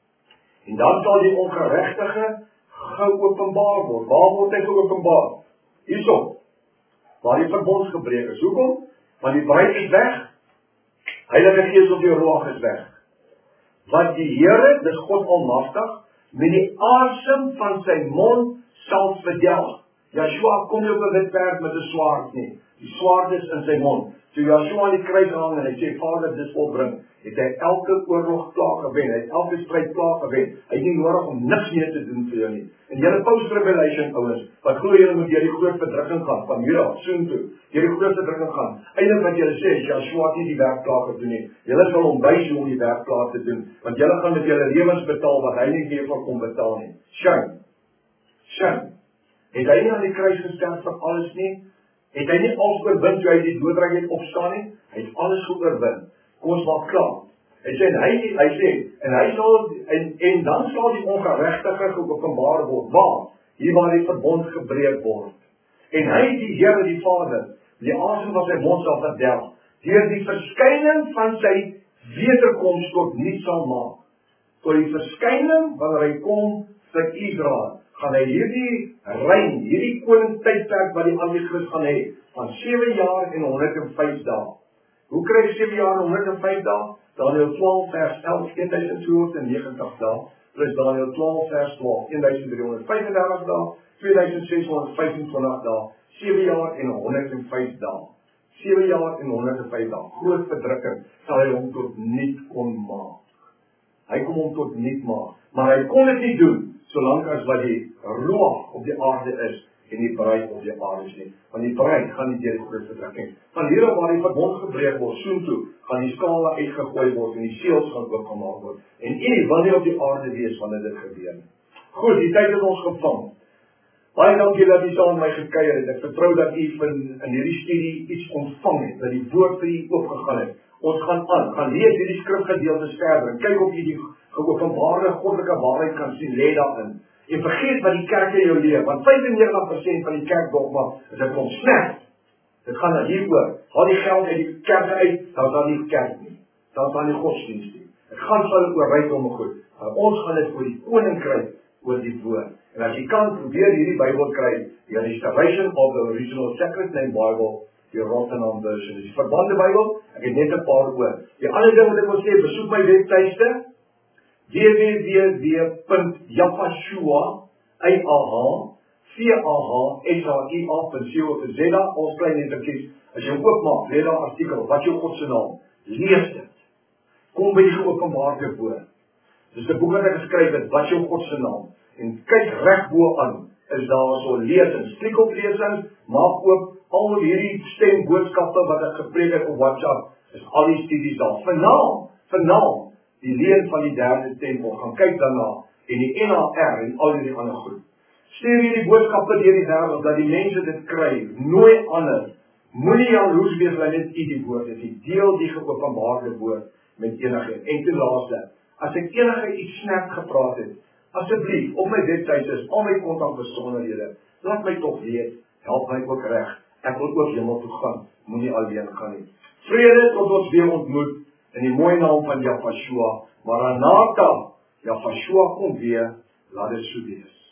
En dan sal die ongeregtige geopenbaar word. Waar word hy geopenbaar? Hierso. Waar die verbond gebreek is. Hoekom? Want die bruid is weg. Heilige Gees op die roog is weg. Want die Here, dis God Almagtig, met die asem van sy mond sal verdelg. Joshua kom nie op 'n wit perd met 'n swaard nie. Die swaard is in sy mond. So Joshua aan die kruis hang en hy sê, Vader, dis volbring. Het hy elke oorlog klaar gewen, hy het elke stryd klaar gewen. Hy het nie nodig om niks meer te doen vir jou nie. En julle post-tribulation ouens, wat glo julle moet deur die groot verdrukking gaan, van hier af, soon toe, deur die groot verdrukking gaan. Eindelik wat julle sê, Joshua het nie die werk klaar gedoen nie. Julle sal hom wys hoe om die werk klaar te doen, want julle gaan met julle lewens betaal wat hy nie weer van kom betaal nie. Shame. Shame. Het hy nie aan die kruis gesterf vir alles nie? Het hy nie alles oorwin toe hy die doodryk het opstaan nie? Hy het alles goed oorwin. Kom ons maak klaar. Hy sê, en hy, hy sê, en hy sal, en, en dan sal die ongeregtige geopenbaar word. Waar? Hier waar die verbond gebreek word. En hy, die Here, die Vader, die asem van sy mond sal verdelg, deur die verskyning van sy wederkoms tot niet sal maak. Tot die verskyning, wanneer hy kom vir Israel, gaan hy hierdie rein, hierdie koninkryktydperk wat die Antichrist gaan hê, van sewe jaar en honderd en vyf dae. Hoe kry jy sewe jaar en honderd en vyf dae? Daniël twaalf vers elf, twaalf honderd negentig dae, plus Daniël twaalf vers twaalf, twaalf honderd vyfendertig dae, twee ses honderd vyfentwintig dae, sewe jaar en honderd en vyf dae. sewe jaar en honderd en vyf dae. Groot verdrukking sal hy hom tot niet kon maak. Hy kom hom tot niet maak, maar hy kon dit nie doen solank as wat die roog op die aarde is en die bruid op die aarde is nie. Want die bruid gaan nie deur die groot verdrukking. Van hier af waar die verbond gebreek word, soontoe gaan die skale uitgegooi word en die seels gaan oopgemaak word. En u wil nie op die aarde wees wanneer dit gebeur. Goed, die tyd het ons gevang. Baie dankie dat u saam met my gekuier het. Ek vertrou dat u in, in hierdie studie iets ontvang het, dat die woord vir u oopgegaan het. Ons gaan aan, gaan lees hierdie skrifgedeeltes verder en kyk of jy die geopenbaarde goddelike waarheid kan sien, lê daarin. En vergeet wat die kerk in jou leer, want vyfennegentig persent van die kerkdogma is dit ontsnap. Dit gaan dan hieroor, haal die geld uit die kerk uit, dan is daar nie kerk nie, dan is daar nie godsdienst nie. Dit gaan van oor rykdom goed, maar ons gaan dit oor die koninkryk, oor die woord. En as jy kan, probeer hierdie Bybel kry, die Restoration of the Original Sacred Name Bible, die Rotterdam version, die verbande Bybel, ek het net 'n paar oor. Die ander ding wat ek wil sê, besoek my webtuiste, w w w punt japashua punt co punt za, ons klein lettertjies, as jy hom oopmaak, lees daar artikel, wat jou God se naam, lees dit. kom by die geopenbaarde woord. Dis 'n boek wat ek geskryf het, wat jou God se naam. En kyk reg bo aan, is daar so lesings, klik op lesings, maak oop al hierdie stemboodskappe wat ek gepreek het op WhatsApp, is al die studies daar. Vanaand, vanaand, die leen van die derde tempel, gaan kyk daarna, en die N H R en al die ander goed. Stuur hierdie boodskappe deur die wêreld, dat die mense dit kry, nooi ander. Moenie jaloers wees dat net u die woord is, die deel die geopenbaarde woord met enige. En ten laaste, as ek enige iets snaak gepraat het, asseblief, op my webwerf is al my kontakbesonderhede, laat my tog weet, help my ook reg, ek wil ook hemel toe gaan, moenie alleen gaan nie. Vrede tot ons weer ontmoet, in die mooie naam van Jahshua, Maranatha, Jahshua kom weer, laat dit so wees.